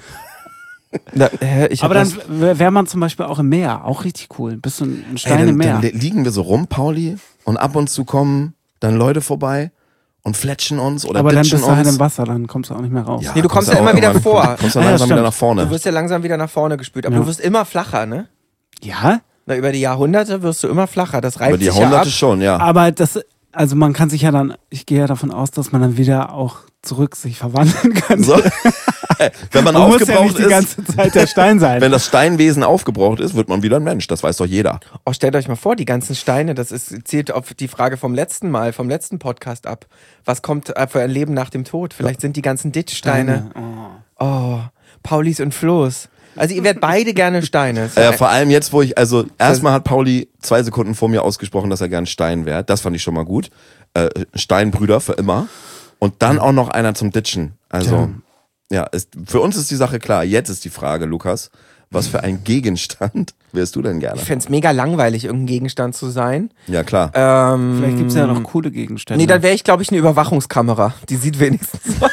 Na, hä, ich hab Aber dann das- wäre man zum Beispiel auch im Meer. Auch richtig cool. Bist du ein Ey, Stein dann, im Meer. dann liegen wir so rum, Pauli, und ab und zu kommen dann Leute vorbei und fletschen uns oder Aber dann ditchen bist du halt uns. im Wasser, dann kommst du auch nicht mehr raus. Ja, Nee, du kommst ja auch immer wieder irgendwann- vor. Kommst du Ah, ja, langsam wieder stimmt. nach vorne. Du wirst ja langsam wieder nach vorne gespült. Aber Ja. du wirst immer flacher, ne? Ja? Na, über die Jahrhunderte wirst du immer flacher. Das reibt Über die sich ja Jahrhunderte ab. schon, ja. Aber das, also man kann sich ja dann, ich gehe ja davon aus, dass man dann wieder auch zurück sich verwandeln kann. So. Wenn man, Man muss ja aufgebraucht nicht die ist, ganze Zeit der Stein sein. wenn das Steinwesen aufgebraucht ist, wird man wieder ein Mensch. Das weiß doch jeder. Oh, stellt euch mal vor, die ganzen Steine, das ist, zielt auf die Frage vom letzten Mal, vom letzten Podcast ab. Was kommt äh, für ein Leben nach dem Tod? Vielleicht sind die ganzen Ditchsteine. Oh. Oh, Paulis und Flo's. Also ihr werdet beide gerne Steine. Äh, vor allem jetzt, wo ich, also erstmal hat Pauli zwei Sekunden vor mir ausgesprochen, dass er gern Stein wäre. Das fand ich schon mal gut. Äh, Steinbrüder für immer. Und dann auch noch einer zum Ditchen. Also, ja, ist, für uns ist die Sache klar. Jetzt ist die Frage, Lukas, was für ein Gegenstand wärst du denn gerne? Ich fänd's mega langweilig, irgendein Gegenstand zu sein. Ja, klar. Ähm, Vielleicht gibt's ja noch coole Gegenstände. Nee, dann wäre ich, glaube ich, eine Überwachungskamera. Die sieht wenigstens aus.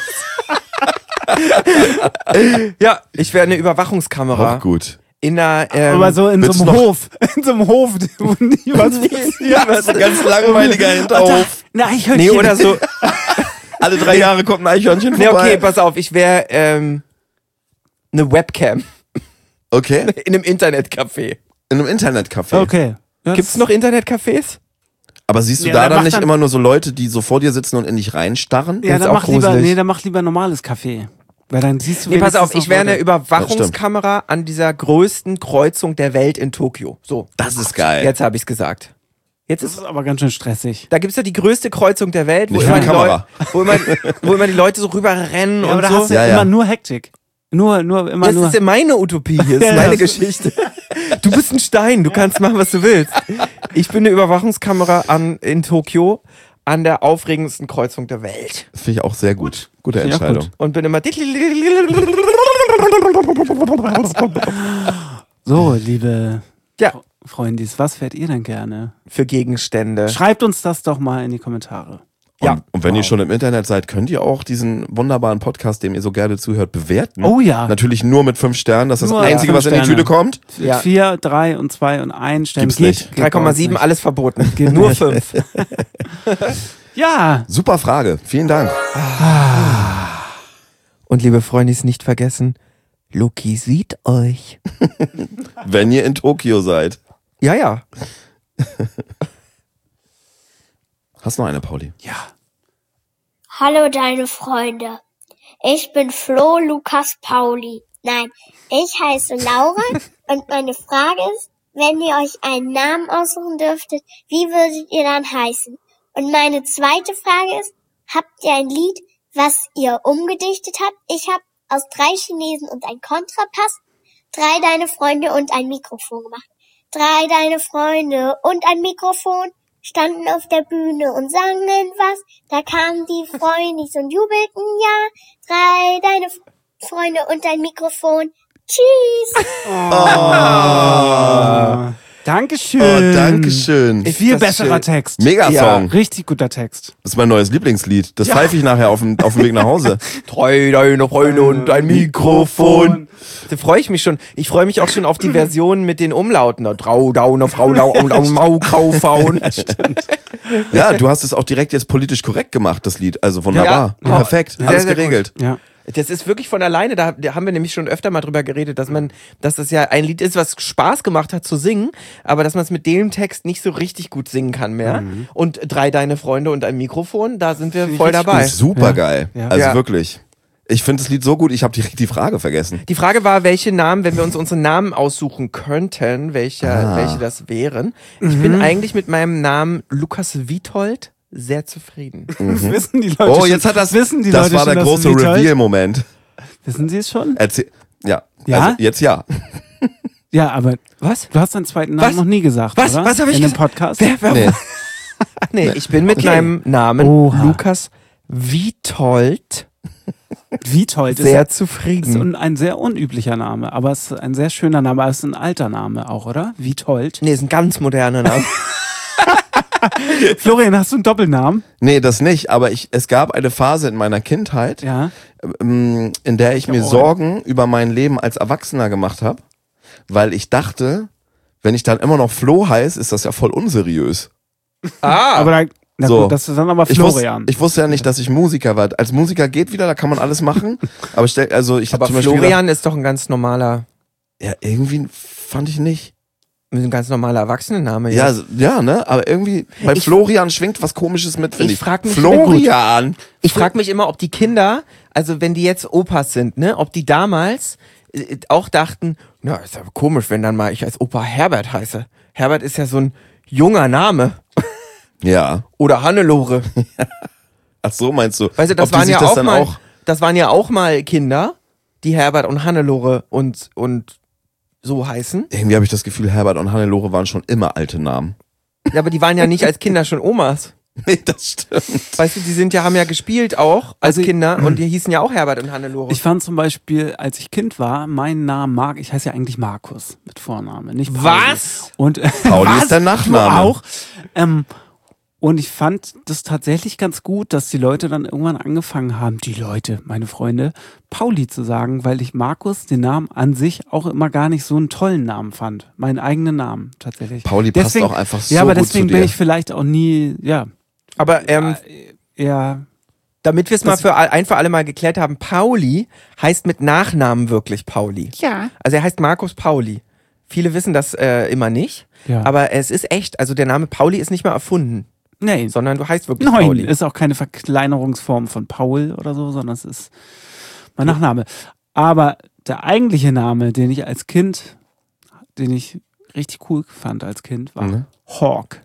Ja, ich wäre eine Überwachungskamera. Auch gut. In einer, ähm, aber so in so willst einem du noch- Hof. In so einem Hof, wo nie was Ja, das ist ein ganz langweiliger Hinterhof. Na, ich höre nee, oder so. Alle drei Jahre kommt ein Eichhörnchen Nee, vorbei. okay, pass auf, ich wäre ähm, eine Webcam Okay, in einem Internetcafé. in einem Internetcafé. Okay. Ja, Gibt's noch Internetcafés? Aber siehst du Ja, da dann dann mach nicht dann- immer nur so Leute, die so vor dir sitzen und in dich reinstarren? Ja, ist dann auch mach lieber, gruselig. nee, dann mach lieber normales Kaffee. Weil dann siehst du Nee, pass wenigstens auf, ich noch wäre eine Leute. Überwachungskamera an dieser größten Kreuzung der Welt in Tokio. So, Das ist geil. jetzt habe ich's gesagt. Jetzt Das ist ist aber ganz schön stressig. Da gibt's ja die größte Kreuzung der Welt, wo Nicht immer, für die die Kamera. Leute, wo, immer, wo immer die Leute so rüberrennen Ja, aber und da so. hast du Ja, ja, ja. immer nur Hektik. Nur, nur, immer Das nur. ist ja meine Utopie hier, das ist Ja, meine das- Geschichte. Du bist ein Stein, du kannst machen, was du willst. Ich bin eine Überwachungskamera an, in Tokio an der aufregendsten Kreuzung der Welt. Das finde ich auch sehr gut. Gute Ja, Entscheidung. gut. Und bin immer... So, liebe Ja, Freundis, was wärt ihr denn gerne? für Gegenstände. Schreibt uns das doch mal in die Kommentare. Und, Ja. und wenn ihr schon im Internet seid, könnt ihr auch diesen wunderbaren Podcast, dem ihr so gerne zuhört, bewerten. Oh ja. Natürlich nur mit fünf Sternen. Das ist Nur das Einzige, fünf was in die Sterne. Tüte kommt. Ja. Vier, drei und zwei und ein Stern Gibt's geht. nicht. geht drei Komma bei uns sieben, nicht. alles verboten. Geht Nur nicht. fünf. Ja. Super Frage. Vielen Dank. Und liebe Freundis, nicht vergessen, Loki sieht euch. Wenn ihr in Tokio seid. Ja, ja. Hast noch eine, Pauli? Ja. Hallo deine Freunde. Ich bin Flo Lukas Pauli. Nein, ich heiße Laura und meine Frage ist, wenn ihr euch einen Namen aussuchen dürftet, wie würdet ihr dann heißen? Und meine zweite Frage ist, habt ihr ein Lied, was ihr umgedichtet habt? Ich habe aus drei Chinesen und ein Kontrapass, drei deine Freunde und ein Mikrofon gemacht. Drei deine Freunde und ein Mikrofon standen auf der Bühne und sangen was. Da kamen die Freundis und jubelten, ja. Drei deine Freunde und ein Mikrofon. Tschüss. Oh. Dankeschön. Oh, Dankeschön. Ich- Viel das ist besserer schön. Text. Mega-Song. Richtig guter Text. Das ist mein neues Lieblingslied. Das pfeife ich nachher auf dem, auf dem Weg nach Hause. Treu deine Freunde und ein Mikrofon. Da freue ich mich schon. Ich freue mich auch schon auf die Version mit den Umlauten. Trau, daune, Frau, lau, lau, mau, kaufaun. Ja, du hast es auch direkt jetzt politisch korrekt gemacht, das Lied. Also wunderbar. Ja. Perfekt. Sehr, Alles sehr geregelt. Ja. Das ist wirklich von alleine, da da haben wir nämlich schon öfter mal drüber geredet, dass man, dass das ja ein Lied ist, was Spaß gemacht hat zu singen, aber dass man es mit dem Text nicht so richtig gut singen kann mehr. Mhm. Und drei deine Freunde und ein Mikrofon, da sind wir Finde ich voll richtig dabei. Ist super geil. Ja. Also Ja. wirklich. Ich finde das Lied so gut, ich habe direkt die Frage vergessen. Die Frage war, welche Namen, wenn wir uns unsere Namen aussuchen könnten, welche, Ah. welche das wären. Ich bin eigentlich mit meinem Namen Lukas Witold sehr zufrieden. Das wissen die Leute Oh, schon. jetzt hat das, wissen die das Leute war schon, der dass große es Lied heißt? Reveal-Moment. Wissen sie es schon? Erzähl, ja. Ja? Also jetzt ja. Ja, aber Was? du hast deinen zweiten Namen Was? noch nie gesagt, Was? oder? Was habe ich In dem gesagt? Podcast? Wer, wer, Nee. Ach nee, ich bin mit meinem Namen Oha. Lukas Witold Witold ist, sehr ist zufrieden. un, ein sehr unüblicher Name, aber es ist ein sehr schöner Name, aber es ist ein alter Name auch, oder? Witold. Nee, ist ein ganz moderner Name. Florian, hast du einen Doppelnamen? Nee, das nicht, aber ich, es gab eine Phase in meiner Kindheit, Ja. ähm, in der ich, Ich mir auch. Sorgen über mein Leben als Erwachsener gemacht habe, weil ich dachte, wenn ich dann immer noch Flo heiße, ist das ja voll unseriös. Ah, Aber da, na So. gut, das ist dann aber Ich wusste, Florian. ich wusste ja nicht, dass ich Musiker war. Als Musiker geht wieder, da kann man alles machen. Aber stell, also ich habe aber zum Beispiel Florian ist doch ein ganz normaler, gedacht, ja, irgendwie fand ich nicht. ein ganz normaler Erwachsenenname. Ja, so- ja, ne? Aber irgendwie bei Ich- Florian schwingt was Komisches mit, finde Ich ich. frag mich- Florian. Ich frage mich immer, ob die Kinder, also wenn die jetzt Opas sind, ne, ob die damals äh, auch dachten, na, ist aber komisch, wenn dann mal ich als Opa Herbert heiße. Herbert ist ja so ein junger Name. Ja. Oder Hannelore. Ach so, meinst du? Weißt du, das Ob die waren sich ja das auch dann mal, auch das waren ja auch mal Kinder, die Herbert und Hannelore und, und so heißen. Irgendwie habe ich das Gefühl, Herbert und Hannelore waren schon immer alte Namen. Ja, aber die waren ja nicht als Kinder schon Omas. Nee, das stimmt. Weißt du, die sind ja, haben ja gespielt auch als Also ich- Kinder und die hießen ja auch Herbert und Hannelore. Ich fand zum Beispiel, als ich Kind war, meinen Namen Mark, ich heiße ja eigentlich Markus mit Vorname, nicht Pauli. Was? Und äh, Pauli was? ist der Nachname. Du auch. Ähm, und ich fand das tatsächlich ganz gut, dass die Leute dann irgendwann angefangen haben, die Leute, meine Freunde, Pauli zu sagen, weil ich Markus, den Namen an sich, auch immer gar nicht so einen tollen Namen fand. Meinen eigenen Namen tatsächlich. Pauli passt auch einfach so Ja, aber gut deswegen zu dir. bin ich vielleicht auch nie, ja, aber ähm, eher. damit wir es mal Das- für all- ein für alle Mal geklärt haben, Pauli heißt mit Nachnamen wirklich Pauli. Ja. Also er heißt Markus Pauli. Viele wissen das äh, immer nicht, Ja. aber es ist echt, also der Name Pauli ist nicht mehr erfunden, Nee, sondern du heißt wirklich Nein, Pauli. ist auch keine Verkleinerungsform von Paul oder so, sondern es ist mein Nachname. Aber der eigentliche Name, den ich als Kind, den ich richtig cool fand als Kind, war Mhm. Hawk.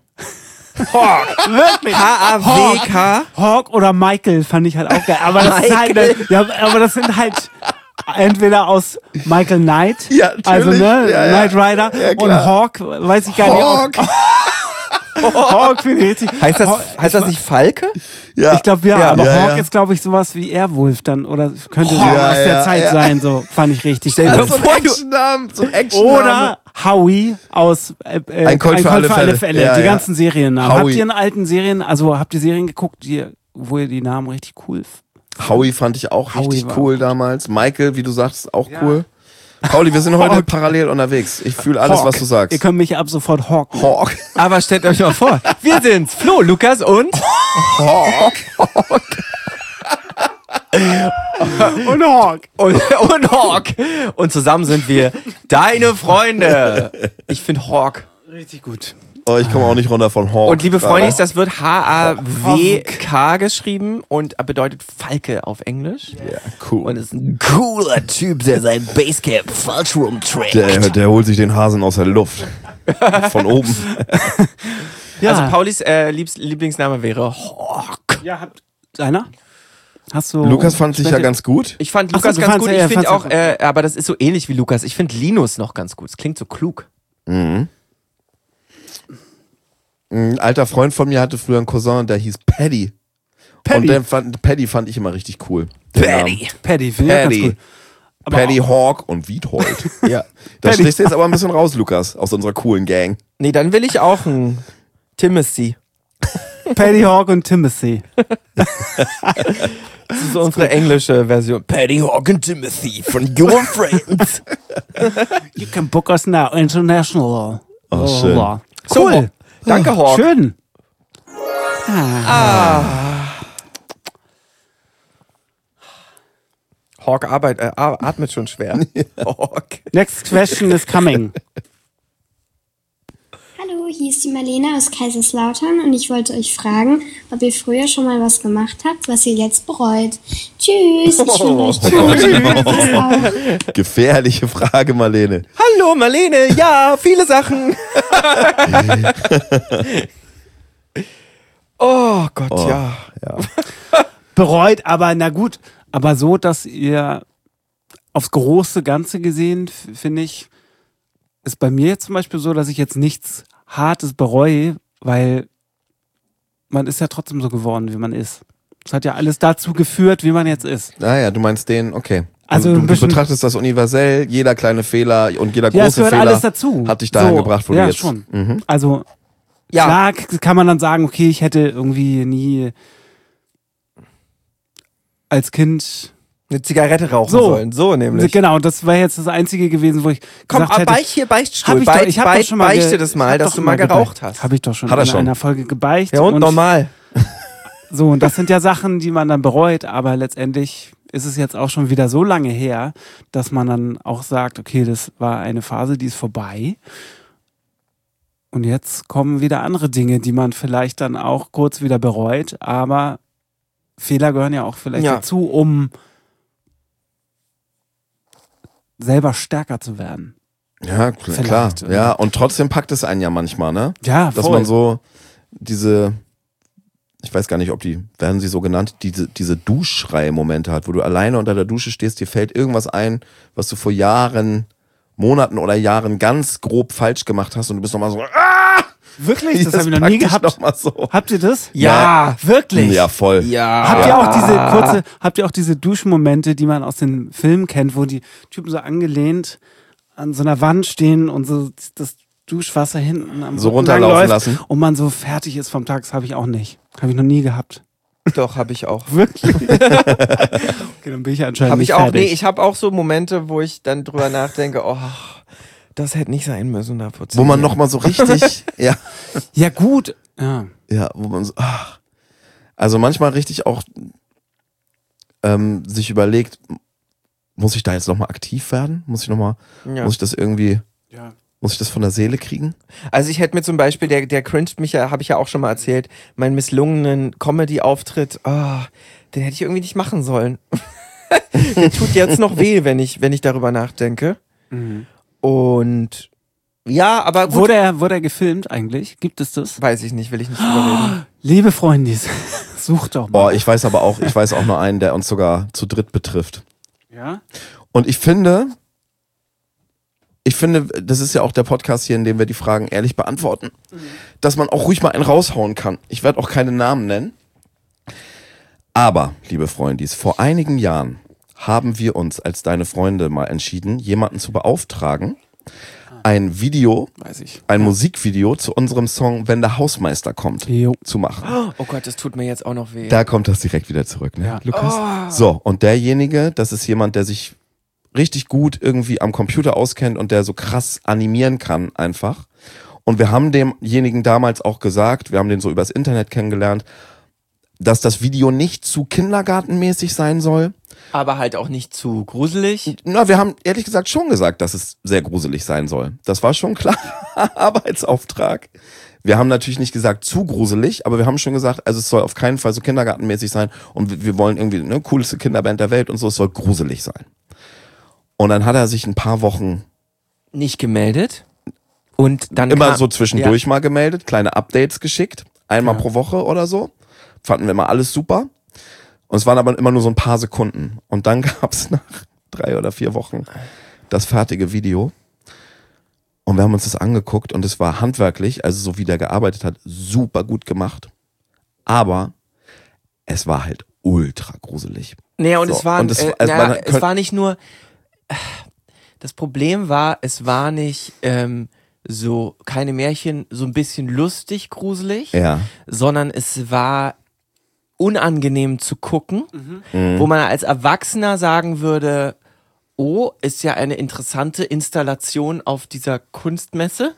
Hawk. Wirklich? H A W K. Hawk oder Michael fand ich halt auch geil. Aber das, ist halt, Michael. ja, aber das sind halt entweder aus Michael Knight, Ja, natürlich. also ne, Ja, ja. Knight Rider, Ja, und klar. Hawk, weiß ich gar Hawk. nicht. Ob, Hawk finde ich richtig. Heißt das, Hawk- heißt das nicht Falke? Ja. Ich glaube, ja, Ja. aber Ja, Hawk ja. ist, glaube ich, sowas wie Airwolf dann, oder könnte so Ja, aus der ja, Zeit ja. sein, so fand ich richtig Stell dir cool. vor, so ein Actionname, so ein Actionname. Oder Howie aus äh, äh, Ein Colt für alle Fälle. Ja, die ja. ganzen Seriennamen. Howie. Habt ihr in alten Serien, also habt ihr Serien geguckt, die, wo ihr die Namen richtig cool f- Howie fand ich auch Howie richtig war cool auch damals. Michael, wie du sagst, auch cool. Pauli, wir sind heute Hawk. parallel unterwegs. Ich fühle alles, Hawk. was du sagst. Ihr könnt mich ab sofort hawken. Hawk. Aber stellt euch mal vor, wir sind's, Flo, Lukas und Hawk. Und Hawk. und, und Hawk. Und zusammen sind wir deine Freunde. Ich finde Hawk. Richtig gut. Oh, ich komme auch nicht runter von Hawk. Und liebe Freunde, das wird H A W K geschrieben und bedeutet Falke auf Englisch. Ja, cool. Und ist ein cooler Typ, der sein Basecap falsch rumträgt. Der, der holt sich den Hasen aus der Luft. Von oben. Ja, Also Paulis äh, Liebs Lieblingsname wäre Hawk. ja habt einer? Hast du. Lukas fand sich ja ganz gut. Ich fand Ach so, Lukas du ganz fandst- gut. ja, Ich finde fandst auch, du- äh, aber das ist so ähnlich wie Lukas. Ich finde Linus noch ganz gut. Es klingt so klug. Mhm. Ein alter Freund von mir hatte früher einen Cousin, der hieß Paddy. Paddy. Und den fand, Paddy fand ich immer richtig cool. den Namen. Paddy, finde ich Paddy. ganz cool. Aber Paddy auch- Hawk und Wiedhold. Ja. Da Paddy. stehst du jetzt aber ein bisschen raus, Lukas, aus unserer coolen Gang. Nee, dann will ich auch ein Timothy. Paddy Hawk und Timothy. Das ist unsere englische Version. Paddy Hawk and Timothy von Your Friends. You can book us now, international. Oh, schön. Cool. So, Danke, Hawk. Schön. Hawk arbeit, äh, atmet schon schwer. Hawk. Next question is coming. Hallo, hier ist die Marlene aus Kaiserslautern und ich wollte euch fragen, ob ihr früher schon mal was gemacht habt, was ihr jetzt bereut. Tschüss, ich finde euch toll. Gefährliche Frage, Marlene. Hallo Marlene, ja, viele Sachen. Oh Gott, Oh, ja. ja. Bereut, aber na gut, aber so, dass ihr aufs große Ganze gesehen, f- finde ich, ist bei mir jetzt zum Beispiel so, dass ich jetzt nichts Hartes bereue, weil man ist ja trotzdem so geworden, wie man ist. Es hat ja alles dazu geführt, wie man jetzt ist. Naja, du meinst den, okay. Also du, ein du bisschen- betrachtest das universell, jeder kleine Fehler und jeder Ja, es große gehört Fehler alles dazu. hat dich dahin So, gebracht, wo ja, du jetzt... schon. Mhm. Also Ja. klar k- kann man dann sagen, okay, ich hätte irgendwie nie als Kind Eine Zigarette rauchen So. sollen, so nämlich. genau, das wäre jetzt das Einzige gewesen, wo ich Komm, gesagt hätte, beich hier, Beichtstuhl. hab ich doch, Beit- ich hab beit- doch schon mal beichte ge- das ich mal, hab dass doch du schon mal geraucht gebeicht. hast. Habe ich doch schon Hat er in schon. einer Folge gebeicht. Ja, und, normal. So, und das sind ja Sachen, die man dann bereut, aber letztendlich ist es jetzt auch schon wieder so lange her, dass man dann auch sagt, okay, das war eine Phase, die ist vorbei. Und jetzt kommen wieder andere Dinge, die man vielleicht dann auch kurz wieder bereut, aber Fehler gehören ja auch vielleicht Ja. dazu, um selber stärker zu werden. Ja, kl- klar. Vielleicht, Ja, und trotzdem packt es einen ja manchmal, ne? Ja, Dass voll. man so diese, ich weiß gar nicht, ob die, werden sie so genannt, diese, diese Duschschrei-Momente hat, wo du alleine unter der Dusche stehst, dir fällt irgendwas ein, was du vor Jahren, Monaten oder Jahren ganz grob falsch gemacht hast und du bist nochmal so, ah! Wirklich? Das, habe ich noch pack nie dich gehabt. Noch mal so. Habt ihr das? Ja. Wirklich? Ja, voll. Ja. Habt ihr auch diese kurze, habt ihr auch diese Duschmomente, die man aus den Filmen kennt, wo die Typen so angelehnt an so einer Wand stehen und so das Duschwasser hinten am So Rücken runterlaufen langläuft lassen? und man so fertig ist vom Tag? Das habe ich auch nicht. Habe ich noch nie gehabt. Doch, habe ich auch. Wirklich? Okay, dann bin ich anscheinend Habe nicht ich auch. fertig. Nee, ich habe auch so Momente, wo ich dann drüber nachdenke, oh, das hätte nicht sein müssen. Da Wo man nochmal so richtig, ja, Ja gut. Ja. ja, wo man so, ach. Also manchmal richtig auch ähm, sich überlegt, muss ich da jetzt nochmal aktiv werden? Muss ich nochmal, Ja. muss ich das irgendwie, Ja. muss ich das von der Seele kriegen? Also ich hätte mir zum Beispiel, der, der cringed mich ja, habe ich ja auch schon mal erzählt, meinen misslungenen Comedy-Auftritt, ah, den hätte ich irgendwie nicht machen sollen. Der tut jetzt noch weh, wenn ich, wenn ich darüber nachdenke. Mhm. Und ja, aber gut. Wurde er, wurde er gefilmt eigentlich? Gibt es das? Weiß ich nicht, will ich nicht drüber reden. Liebe Freundis, sucht doch mal. Boah, ich weiß aber auch, ich weiß auch nur einen, der uns sogar zu dritt betrifft. Ja? Und ich finde, ich finde, das ist ja auch der Podcast hier, in dem wir die Fragen ehrlich beantworten, dass man auch ruhig mal einen raushauen kann. Ich werde auch keine Namen nennen. Aber, liebe Freundis, vor einigen Jahren haben wir uns als deine Freunde mal entschieden, jemanden zu beauftragen, ein Video, Weiß ich. ein Musikvideo zu unserem Song Wenn der Hausmeister kommt, Jo. zu machen. Oh Gott, das tut mir jetzt auch noch weh. Da kommt das direkt wieder zurück, ne, Ja. Lukas? So, und derjenige, das ist jemand, der sich richtig gut irgendwie am Computer auskennt und der so krass animieren kann einfach. Und wir haben demjenigen damals auch gesagt, wir haben den so übers Internet kennengelernt, dass das Video nicht zu kindergartenmäßig sein soll. Aber halt auch nicht zu gruselig. Na, wir haben ehrlich gesagt schon gesagt, dass es sehr gruselig sein soll. Das war schon klar. Arbeitsauftrag. Wir haben natürlich nicht gesagt zu gruselig, aber wir haben schon gesagt, also es soll auf keinen Fall so kindergartenmäßig sein und wir- wir wollen irgendwie eine coolste Kinderband der Welt und so, es soll gruselig sein. Und dann hat er sich ein paar Wochen Nicht gemeldet. Und dann immer kam- so zwischendurch mal gemeldet, kleine Updates geschickt, einmal pro Woche oder so. Fanden wir immer alles super. Und es waren aber immer nur so ein paar Sekunden. Und dann gab's nach drei oder vier Wochen das fertige Video. Und wir haben uns das angeguckt und es war handwerklich, also so wie der gearbeitet hat, super gut gemacht. Aber es war halt ultra gruselig. Naja, und So, es war, und es- äh, also naja, man es könnt- war nicht nur, das Problem war, es war nicht ähm, so keine Märchen, so ein bisschen lustig, gruselig, Ja. sondern es war unangenehm zu gucken, Mhm. wo man als Erwachsener sagen würde, oh, ist ja eine interessante Installation auf dieser Kunstmesse.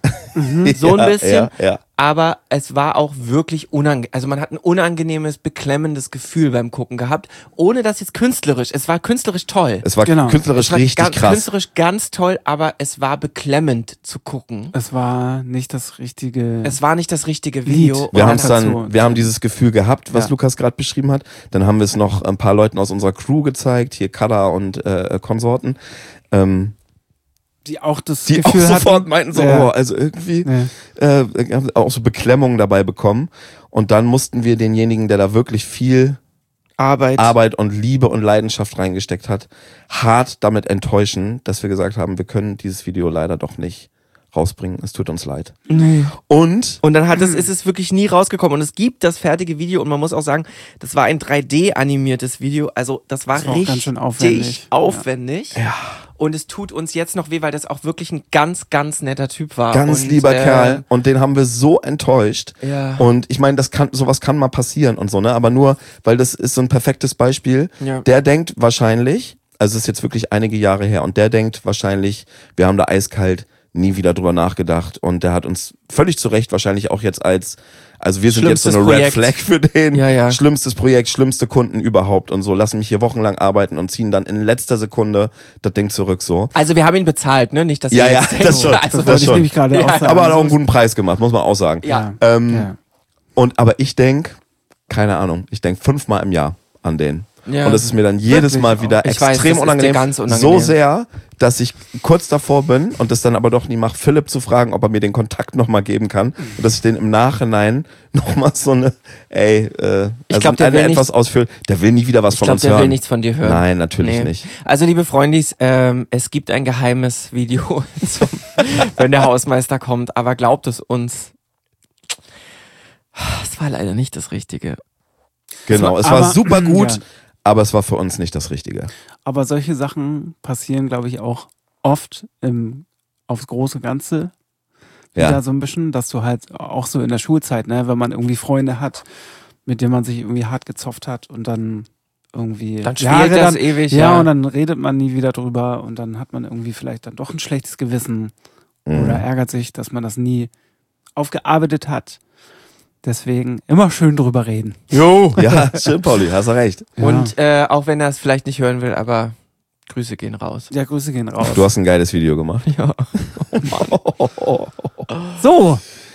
So Ja, ein bisschen. ja, ja. Aber es war auch wirklich unangenehm. Also man hat ein unangenehmes, beklemmendes Gefühl beim Gucken gehabt, ohne dass jetzt künstlerisch. Es war künstlerisch toll. Es war Genau. künstlerisch Es war richtig ganz, krass. künstlerisch ganz toll, aber es war beklemmend zu gucken. Es war nicht das richtige. Es war nicht das richtige Video. Lied. Wir Und haben es das- dazu. dann, wir haben dieses Gefühl gehabt, was Ja. Lukas gerade beschrieben hat. Dann haben wir es noch ein paar Leuten aus unserer Crew gezeigt, hier Kada und äh, Konsorten, ähm, die auch das die auch Gefühl sofort hatten, meinten so, ja. oh, also irgendwie Nee. äh, haben auch so Beklemmungen dabei bekommen. Und dann mussten wir denjenigen, der da wirklich viel Arbeit. Arbeit und Liebe und Leidenschaft reingesteckt hat, hart damit enttäuschen, dass wir gesagt haben, wir können dieses Video leider doch nicht rausbringen. Es tut uns leid. Nee. Und Und dann hat es, ist es wirklich nie rausgekommen. Und es gibt das fertige Video und man muss auch sagen, das war ein drei D animiertes Video. Also das war Das war auch richtig ganz schön aufwendig. aufwendig. Ja. Und es tut uns jetzt noch weh, weil das auch wirklich ein ganz, ganz netter Typ war. ganz und, lieber äh, Kerl. Und den haben wir so enttäuscht. Ja. Und ich meine, das kann, sowas kann mal passieren und so, ne? Aber nur, weil das ist so ein perfektes Beispiel. Ja. Der denkt wahrscheinlich, also es ist jetzt wirklich einige Jahre her, und der denkt wahrscheinlich, wir haben da eiskalt nie wieder drüber nachgedacht. Und der hat uns völlig zu Recht wahrscheinlich auch jetzt als, also wir sind jetzt so Schlimmstes eine Red Projekt. Flag für den. Ja, ja. Schlimmstes Projekt, schlimmste Kunden überhaupt und so. Lassen mich hier wochenlang arbeiten und ziehen dann in letzter Sekunde das Ding zurück so. Also wir haben ihn bezahlt, ne? Nicht, dass Ja, ihr ja, jetzt das denkt, schon, also, das wollte ich schon. nämlich gerade Ja, auch sagen. Aber hat auch einen guten Preis gemacht, muss man auch sagen. Ja. Ähm, Ja. Und aber ich denk, keine Ahnung, ich denk fünfmal im Jahr an den. Ja. Und es ist mir dann jedes Wirklich Mal auch. wieder Ich weiß, extrem das ist dir unangenehm, ganz unangenehm. so sehr, dass ich kurz davor bin und das dann aber doch nie mache, Philipp zu fragen, ob er mir den Kontakt nochmal geben kann und dass ich den im Nachhinein nochmal so eine, ey, äh, also Ich glaub, der eine will nicht- etwas ausführen, der will nie wieder was Ich von glaube, uns der hören. will nichts von dir hören. Nein, natürlich Nee. nicht. Also liebe Freundis, ähm, es gibt ein geheimes Video, zum, wenn der Hausmeister kommt, aber glaubt es uns, es war leider nicht das Richtige. Genau, es aber- war super gut, Ja. aber es war für uns nicht das Richtige. Aber solche Sachen passieren, glaube ich, auch oft im, aufs große Ganze wieder Ja. so ein bisschen, dass du halt auch so in der Schulzeit, ne, wenn man irgendwie Freunde hat, mit denen man sich irgendwie hart gezopft hat und dann irgendwie Dann schwelt Jahre das dann, ewig, ja, ja. und dann redet man nie wieder drüber und dann hat man irgendwie vielleicht dann doch ein schlechtes Gewissen Mhm. oder ärgert sich, dass man das nie aufgearbeitet hat. Deswegen immer schön drüber reden. Jo, ja, stimmt, Pauli, hast du recht. Ja. Und äh, auch wenn er es vielleicht nicht hören will, aber Grüße gehen raus. Ja, Grüße gehen raus. Du hast ein geiles Video gemacht. Ja. So.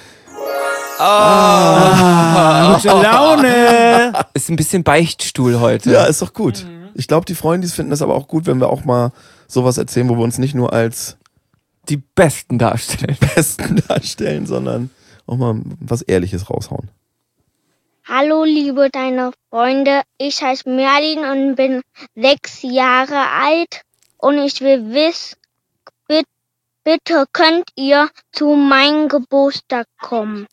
Ah, gute Laune. Ist ein bisschen Beichtstuhl heute. Ja, ist doch gut. Ich glaube, die Freundis finden es aber auch gut, wenn wir auch mal sowas erzählen, wo wir uns nicht nur als Die Besten darstellen. Besten darstellen, sondern auch mal was Ehrliches raushauen. Hallo, liebe deine Freunde. Ich heiße Merlin und bin sechs Jahre alt. Und ich will wissen, bitte, bitte könnt ihr zu meinem Geburtstag kommen.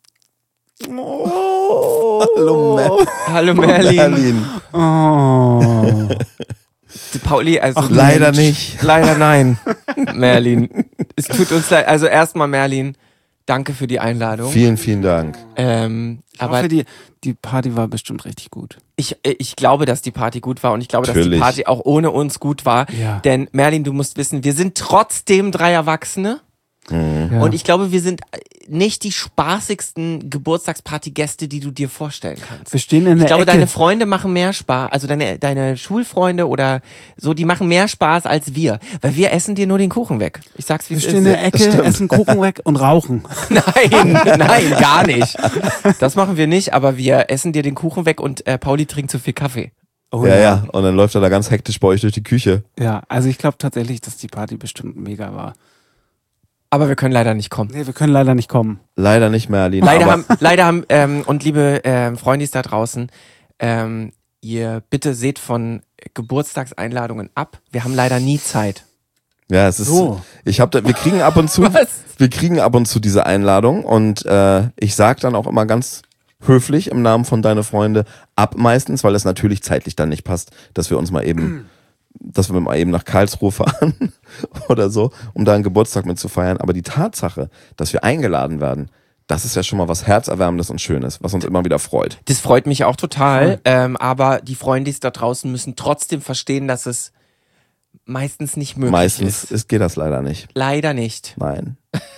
Hallo, Mer Hallo Merlin. Merlin. Oh. Pauli, also Ach, leider nicht. Leider nein, Merlin. Es tut uns leid. Also erstmal Merlin, danke für die Einladung. Vielen, vielen Dank. Ähm, Ich aber hoffe, die, die Party war bestimmt richtig gut. ich, ich glaube, dass die Party gut war und ich glaube, dass Natürlich. die Party auch ohne uns gut war. Ja. Denn Merlin, du musst wissen, wir sind trotzdem drei Erwachsene. Ja. Und ich glaube, wir sind nicht die spaßigsten Geburtstagspartygäste, die du dir vorstellen kannst. Wir stehen in Ich der glaube, Ecke. deine Freunde machen mehr Spaß, also deine, deine Schulfreunde oder so, die machen mehr Spaß als wir. Weil wir essen dir nur den Kuchen weg. Ich sag's, wie wir es stehen in der ist. Ecke, essen Kuchen weg und rauchen. Nein, nein, gar nicht. Das machen wir nicht, aber wir essen dir den Kuchen weg und äh, Pauli trinkt zu viel Kaffee. Oh, ja, ja. Und dann läuft er da ganz hektisch bei euch durch die Küche. Ja, also ich glaube tatsächlich, dass die Party bestimmt mega war. Aber wir können leider nicht kommen. Nee, wir können leider nicht kommen. Leider nicht mehr, Aline. Leider aber haben, leider haben, ähm, und liebe ähm, Freundis da draußen, ähm, ihr bitte seht von Geburtstagseinladungen ab. Wir haben leider nie Zeit. Ja, es ist. So. Ich habe da, wir kriegen ab und zu, Was? wir kriegen ab und zu diese Einladung und äh, ich sag dann auch immer ganz höflich im Namen von deine Freunde ab meistens, weil es natürlich zeitlich dann nicht passt, dass wir uns mal eben dass wir mal eben nach Karlsruhe fahren oder so, um da einen Geburtstag mit zu feiern. Aber die Tatsache, dass wir eingeladen werden, das ist ja schon mal was Herzerwärmendes und Schönes, was uns immer wieder freut. Das freut mich auch total, ähm, aber die Freundis da draußen müssen trotzdem verstehen, dass es meistens nicht möglich Meistens ist. ist, geht das leider nicht. Leider nicht. Nein.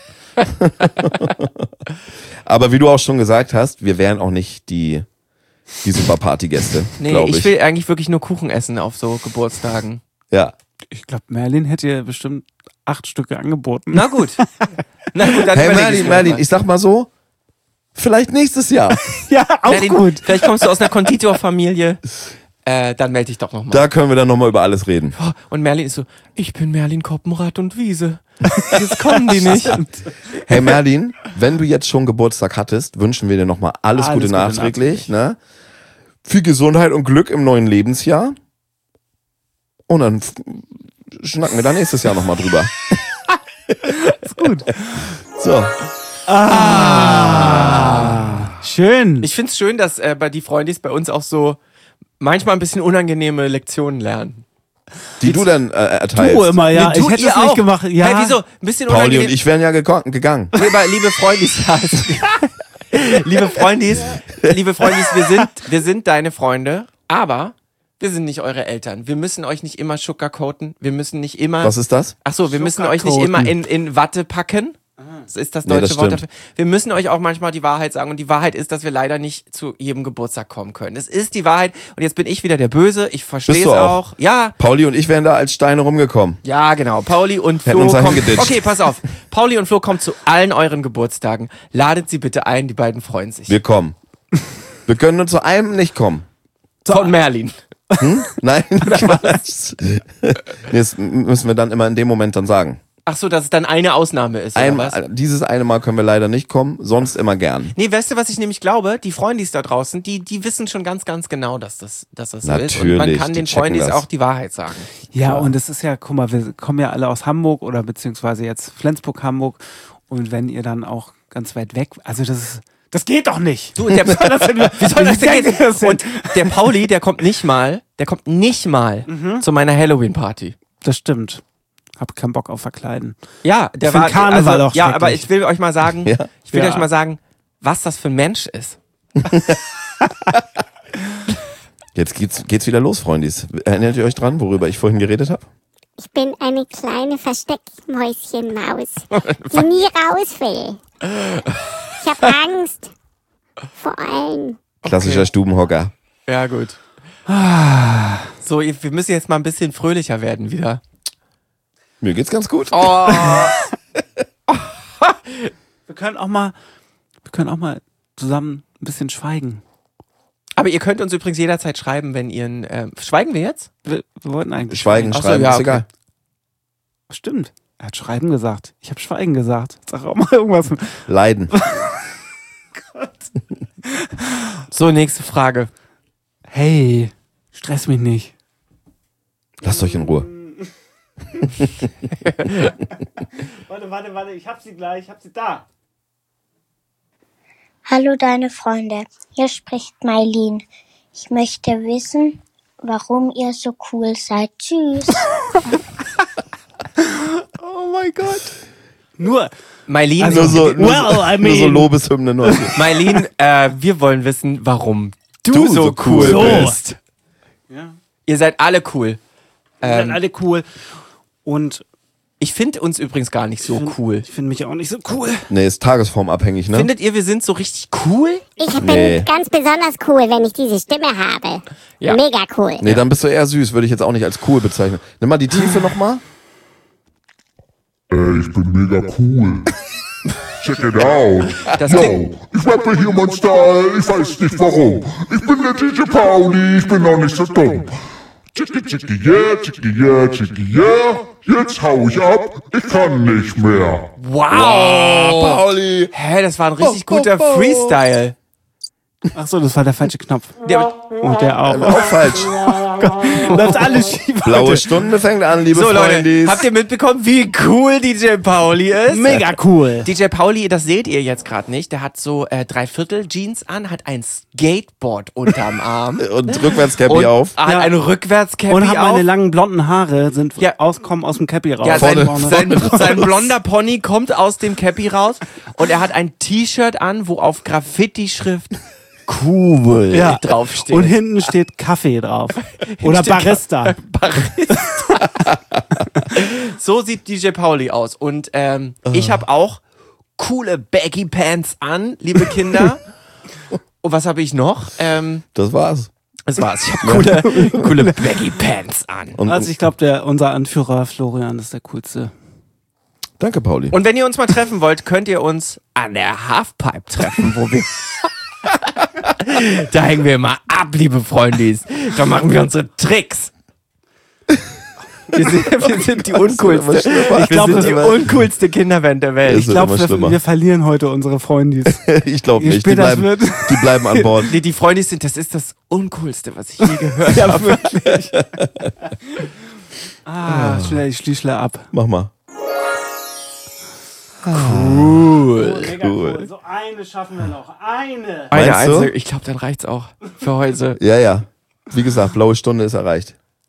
Aber wie du auch schon gesagt hast, wir wären auch nicht die, die super Partygäste, Nee, glaube ich. ich. will eigentlich wirklich nur Kuchen essen auf so Geburtstagen. Ja. Ich glaube, Merlin hätte ihr bestimmt acht Stücke angeboten. Na gut. Na gut, dann Hey überleg ich's Merlin, mir Merlin, mal. ich sag mal so, vielleicht nächstes Jahr. Ja, auch Merlin, gut. Vielleicht kommst du aus einer Konditorfamilie. Äh, dann melde dich doch nochmal. Da können wir dann nochmal über alles reden. Und Merlin ist so, ich bin Merlin Koppenrad und Wiese. Jetzt kommen die nicht. Hey Merlin, wenn du jetzt schon Geburtstag hattest, wünschen wir dir nochmal alles, Alles Gute Gute nachträglich. Ne? Viel Gesundheit und Glück im neuen Lebensjahr. Und dann f- schnacken wir da nächstes Jahr nochmal drüber. Ist gut. So. Schön. Ich find's schön, dass äh, bei die Freundis bei uns auch so manchmal ein bisschen unangenehme Lektionen lernen. Die du dann äh, erteilst. Du immer, ja. Nee, du, ich hätte ihr es nicht auch. gemacht. Ja. Hey, wieso? Ein bisschen Pauli unangenehm. und ich wären ja geko- gegangen. Liebe, liebe Freundis, liebe Freundis, liebe Freundis, wir sind, wir sind deine Freunde, aber wir sind nicht eure Eltern. Wir müssen euch nicht immer sugarcoaten. Wir müssen nicht immer. Was ist das? Ach so, wir müssen euch nicht Sugarcoaten. immer in, in Watte packen. Das ist das Nee, deutsche das Wort stimmt. dafür. Wir müssen euch auch manchmal die Wahrheit sagen. Und die Wahrheit ist, dass wir leider nicht zu jedem Geburtstag kommen können. Das ist die Wahrheit. Und jetzt bin ich wieder der Böse. Ich verstehe es Bist du auch. auch? Ja, Pauli und ich wären da als Steine rumgekommen. ja, genau. Pauli und Hätten Flo uns dahin kommen. geditscht. Okay, pass auf. Pauli und Flo kommen zu allen euren Geburtstagen. Ladet sie bitte ein. Die beiden freuen sich. Wir kommen. Wir können nur zu einem nicht kommen. Von Merlin. Hm? Nein, Quatsch. Nee, das müssen wir dann immer in dem Moment dann sagen. Ach so, dass es dann eine Ausnahme ist, oder Ein, was? dieses eine Mal können wir leider nicht kommen, sonst immer gern. Nee, weißt du, was ich nämlich glaube? Die Freundis da draußen, die, die wissen schon ganz, ganz genau, dass das, dass das so ist. Und man Natürlich, kann die den checken Freundis das. auch die Wahrheit sagen. Ja, und es ist ja, guck mal, wir kommen ja alle aus Hamburg oder beziehungsweise jetzt Flensburg, Hamburg. Und wenn ihr dann auch ganz weit weg, also das ist, das geht doch nicht. Du, der, wie soll das denn, wie soll das Wie denn geht gehen? das denn? Und der Pauli, der kommt nicht mal, der kommt nicht mal zu meiner Halloween-Party. Das stimmt. Hab keinen Bock auf Verkleiden. Ja, der Ich find war Karneval also, auch ja, aber schrecklich. ich will euch mal sagen, Ja. ich will Ja. euch mal sagen, was das für ein Mensch ist. Jetzt geht's, geht's wieder los, Freundis. Erinnert ihr euch dran, worüber ich vorhin geredet habe? Ich bin eine kleine Versteckmäuschenmaus, die nie raus will. Ich habe Angst vor allen. Klassischer Stubenhocker. Ja, gut. So, ihr- wir müssen jetzt mal ein bisschen fröhlicher werden wieder. Mir geht's ganz gut. Oh, Wir können auch mal, wir können auch mal zusammen ein bisschen schweigen. aber ihr könnt uns übrigens jederzeit schreiben, wenn ihr ein, ähm, schweigen wir jetzt? Wir, wir wollten eigentlich Schweigen, Ach so, schreiben, ja, ist okay. egal. Stimmt. Er hat Schreiben gesagt. Ich habe Schweigen gesagt. Sag auch mal irgendwas. Leiden. So, nächste Frage. Hey, stress mich nicht. Lasst euch in Ruhe. Warte, warte, warte. Ich hab sie gleich. Ich hab sie da. Hallo deine Freunde, hier spricht Mailin. Ich möchte wissen, warum ihr so cool seid. Tschüss. Oh mein Gott. Nur, Mailin, Also- Nur so, nur, Well, so, I nur so mean- Lobeshymnen. nur so. Mailin, äh, wir wollen wissen, warum du, Du so so cool cool bist. ja, Ihr seid alle cool. ihr seid Ähm, alle cool. Und ich finde uns übrigens gar nicht so cool. ich finde mich auch nicht so cool. Nee, ist tagesformabhängig, ne? Findet ihr, wir sind so richtig cool? Ich bin Nee. ganz besonders cool, wenn ich diese Stimme habe. Ja. Mega cool. Nee, dann bist du eher süß, würde ich jetzt auch nicht als cool bezeichnen. Nimm mal die Tiefe nochmal. Ey, ich bin mega cool. Check it out. Das Yo, klingt, ich rappe hier mein Style, ich weiß nicht warum. Ich bin der D J Pauli, ich bin auch nicht so dumm. Chicki, chicki, yeah, chicki, yeah, chicki, yeah. Jetzt hau ich ab, ich kann nicht mehr. wow. Pauli. Hä, das war ein richtig guter Freestyle. Ach so, das war der falsche Knopf. Der, Und der auch. Auch falsch. Läuft alles schief. Blaue heute. Stunde fängt an, liebe So Leute, Freundis. habt ihr mitbekommen, wie cool D J Pauli ist? Mega cool. D J Pauli, das seht ihr jetzt gerade nicht, der hat so äh, Dreiviertel-Jeans an, hat ein Skateboard unterm Arm. Und Rückwärtscappy und auf. hat Ja. eine Rückwärtscappy Und hat auf. meine langen blonden Haare, sind Ja. aus, kommen aus dem Cappy raus. Ja, sein, Vorne. sein, sein blonder Pony kommt aus dem Cappy raus und er hat ein T-Shirt an, wo auf Graffiti-Schrift cool Ja. draufsteht. Und hinten steht Kaffee drauf. Oder steht Barista. So sieht D J Pauli aus. Und ähm, ich habe auch coole Baggy Pants an, liebe Kinder. Und was habe ich noch? Ähm, Das war's. das war's. Ich habe coole, coole Baggy Pants an. Und, Also ich glaube, der unser Anführer Florian ist der coolste. danke, Pauli. Und wenn ihr uns mal treffen wollt, könnt ihr uns an der Halfpipe treffen, wo wir... Da hängen wir immer ab, liebe Freundis. Da machen wir unsere Tricks. Wir sind, wir sind die uncoolste. Ich glaube, wir sind die uncoolste Kinderband der Welt. Es Ich wird glaube, immer wir, schlimmer. wir verlieren heute unsere Freundis. Ich glaube Je nicht. Die später es bleiben, wird- die bleiben an Bord. Die, die Freundis sind, das ist das Uncoolste, was ich je gehört Ja, habe. wirklich. Ah, schnell, ich schließe ab. Mach mal. Cool. Mega Cool. So eine schaffen wir noch. Eine. Eine Meinst du? einzige, ich glaube, dann reicht's auch für heute. Ja, ja. Wie gesagt, blaue Stunde ist erreicht.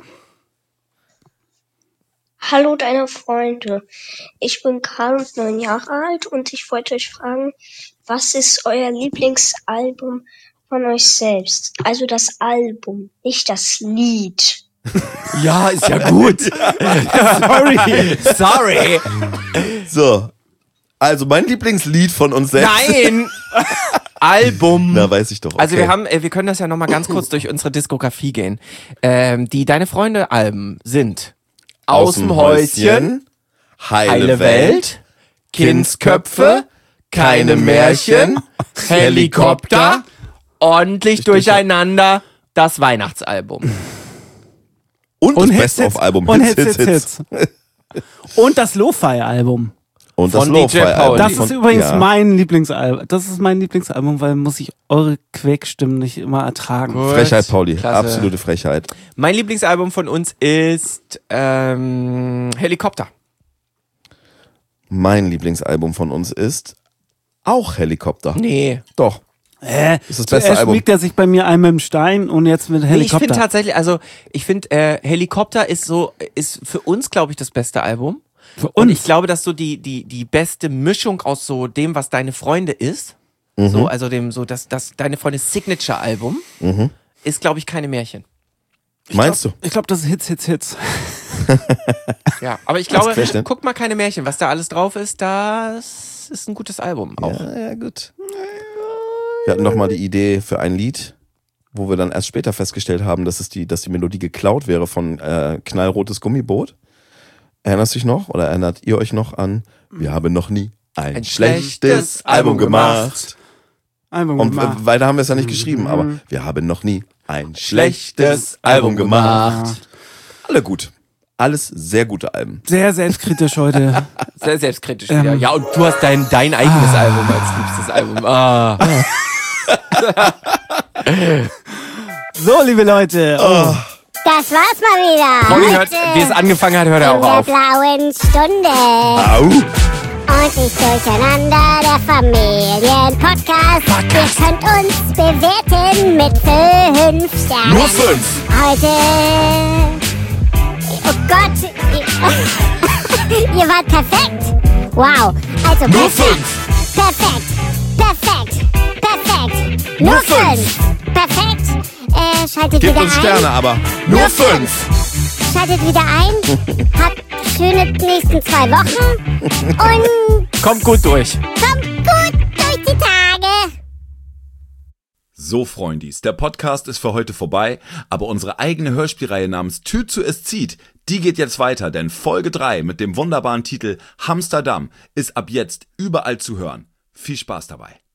Hallo deine Freunde, ich bin Karl und neun Jahre alt und ich wollte euch fragen, was ist euer Lieblingsalbum von euch selbst? Also das Album, nicht das Lied. Ja, ist ja gut. Sorry. Sorry. So. Also mein Lieblingslied von uns selbst. Nein. Album. Na, weiß ich doch. Okay. Also wir haben, äh, wir können das ja nochmal ganz kurz durch unsere Diskografie gehen. Ähm, die Deine Freunde Alben sind Aus dem Häuschen, Heile, Heile Welt, Kindsköpfe, Keine Märchen, Helikopter, Ordentlich Durcheinander, das Weihnachtsalbum. Und, Und das Hits, Best-of-Album. Und Hits, Hits, Hits. Und das Lo-Fi-Album. Und das Von D J Lo-Fi-Album. Pauli. Das ist Von- übrigens ja. mein Lieblingsalbum. Das ist mein Lieblingsalbum, weil muss ich eure Quäkstimmen nicht immer ertragen. Gut. Frechheit, Pauli. Klasse. Absolute Frechheit. Mein Lieblingsalbum von uns ist ähm, Helikopter. Mein Lieblingsalbum von uns ist auch Helikopter. Nee. Doch. Hä? Das ist das beste Zuerst Album. schmiegt er sich bei mir ein mit dem Stein und jetzt mit Nee, ich Helikopter. finde tatsächlich, also ich finde äh, Helikopter ist so, ist für uns, glaube ich, das beste Album. Für Und uns. ich glaube, dass so die, die, die beste Mischung aus so dem, was Deine Freunde ist, Mhm. so, also dem, so das, das Deine Freunde Signature-Album, Mhm. ist, glaube ich, keine Märchen. Meinst du? Ich glaube, das ist Hits, Hits, Hits. Ja, aber ich glaube, Querschnitt. guck mal keine Märchen, was da alles drauf ist, das ist ein gutes Album auch. Ja, ja, gut. Wir hatten noch mal die Idee für ein Lied, wo wir dann erst später festgestellt haben, dass es die, dass die Melodie geklaut wäre von äh, Knallrotes Gummiboot. Erinnerst du dich noch? Oder erinnert ihr euch noch an? Wir haben noch nie ein, Ein schlechtes schlechtes Album Album gemacht. Album Und gemacht. äh, weiter haben wir es ja nicht geschrieben, aber wir haben noch nie ein schlechtes Schlechtes Album Album gemacht. Alle gut. Alles sehr gute Alben. Sehr selbstkritisch heute. Sehr selbstkritisch Ähm. wieder. Ja, und du hast dein, dein eigenes Album als liebstes Album. Ah. So, liebe Leute. Oh. Das war's mal wieder. Pauli hört, Heute wie es angefangen hat, hört er in auch der auf. blauen Stunde. Au! Und nicht durcheinander, der Familienpodcast. Ihr könnt uns bewerten mit fünf Sternen. Nur fünf! Heute. Oh Gott. Ihr, ihr wart perfekt. Wow. Also Nur perfekt. fünf! Perfekt. Perfekt. Perfekt. Nur Nur fünf. Perfekt. Äh, schaltet Gebt wieder uns ein. Sterne, aber nur fünf! Schaltet wieder ein. Habt schöne nächsten zwei Wochen. Und Kommt gut durch. kommt gut durch die Tage. So, Freundis, der Podcast ist für heute vorbei, aber unsere eigene Hörspielreihe namens Tür zu es zieht, die geht jetzt weiter, denn Folge drei mit dem wunderbaren Titel Hamsterdam ist ab jetzt überall zu hören. Viel Spaß dabei.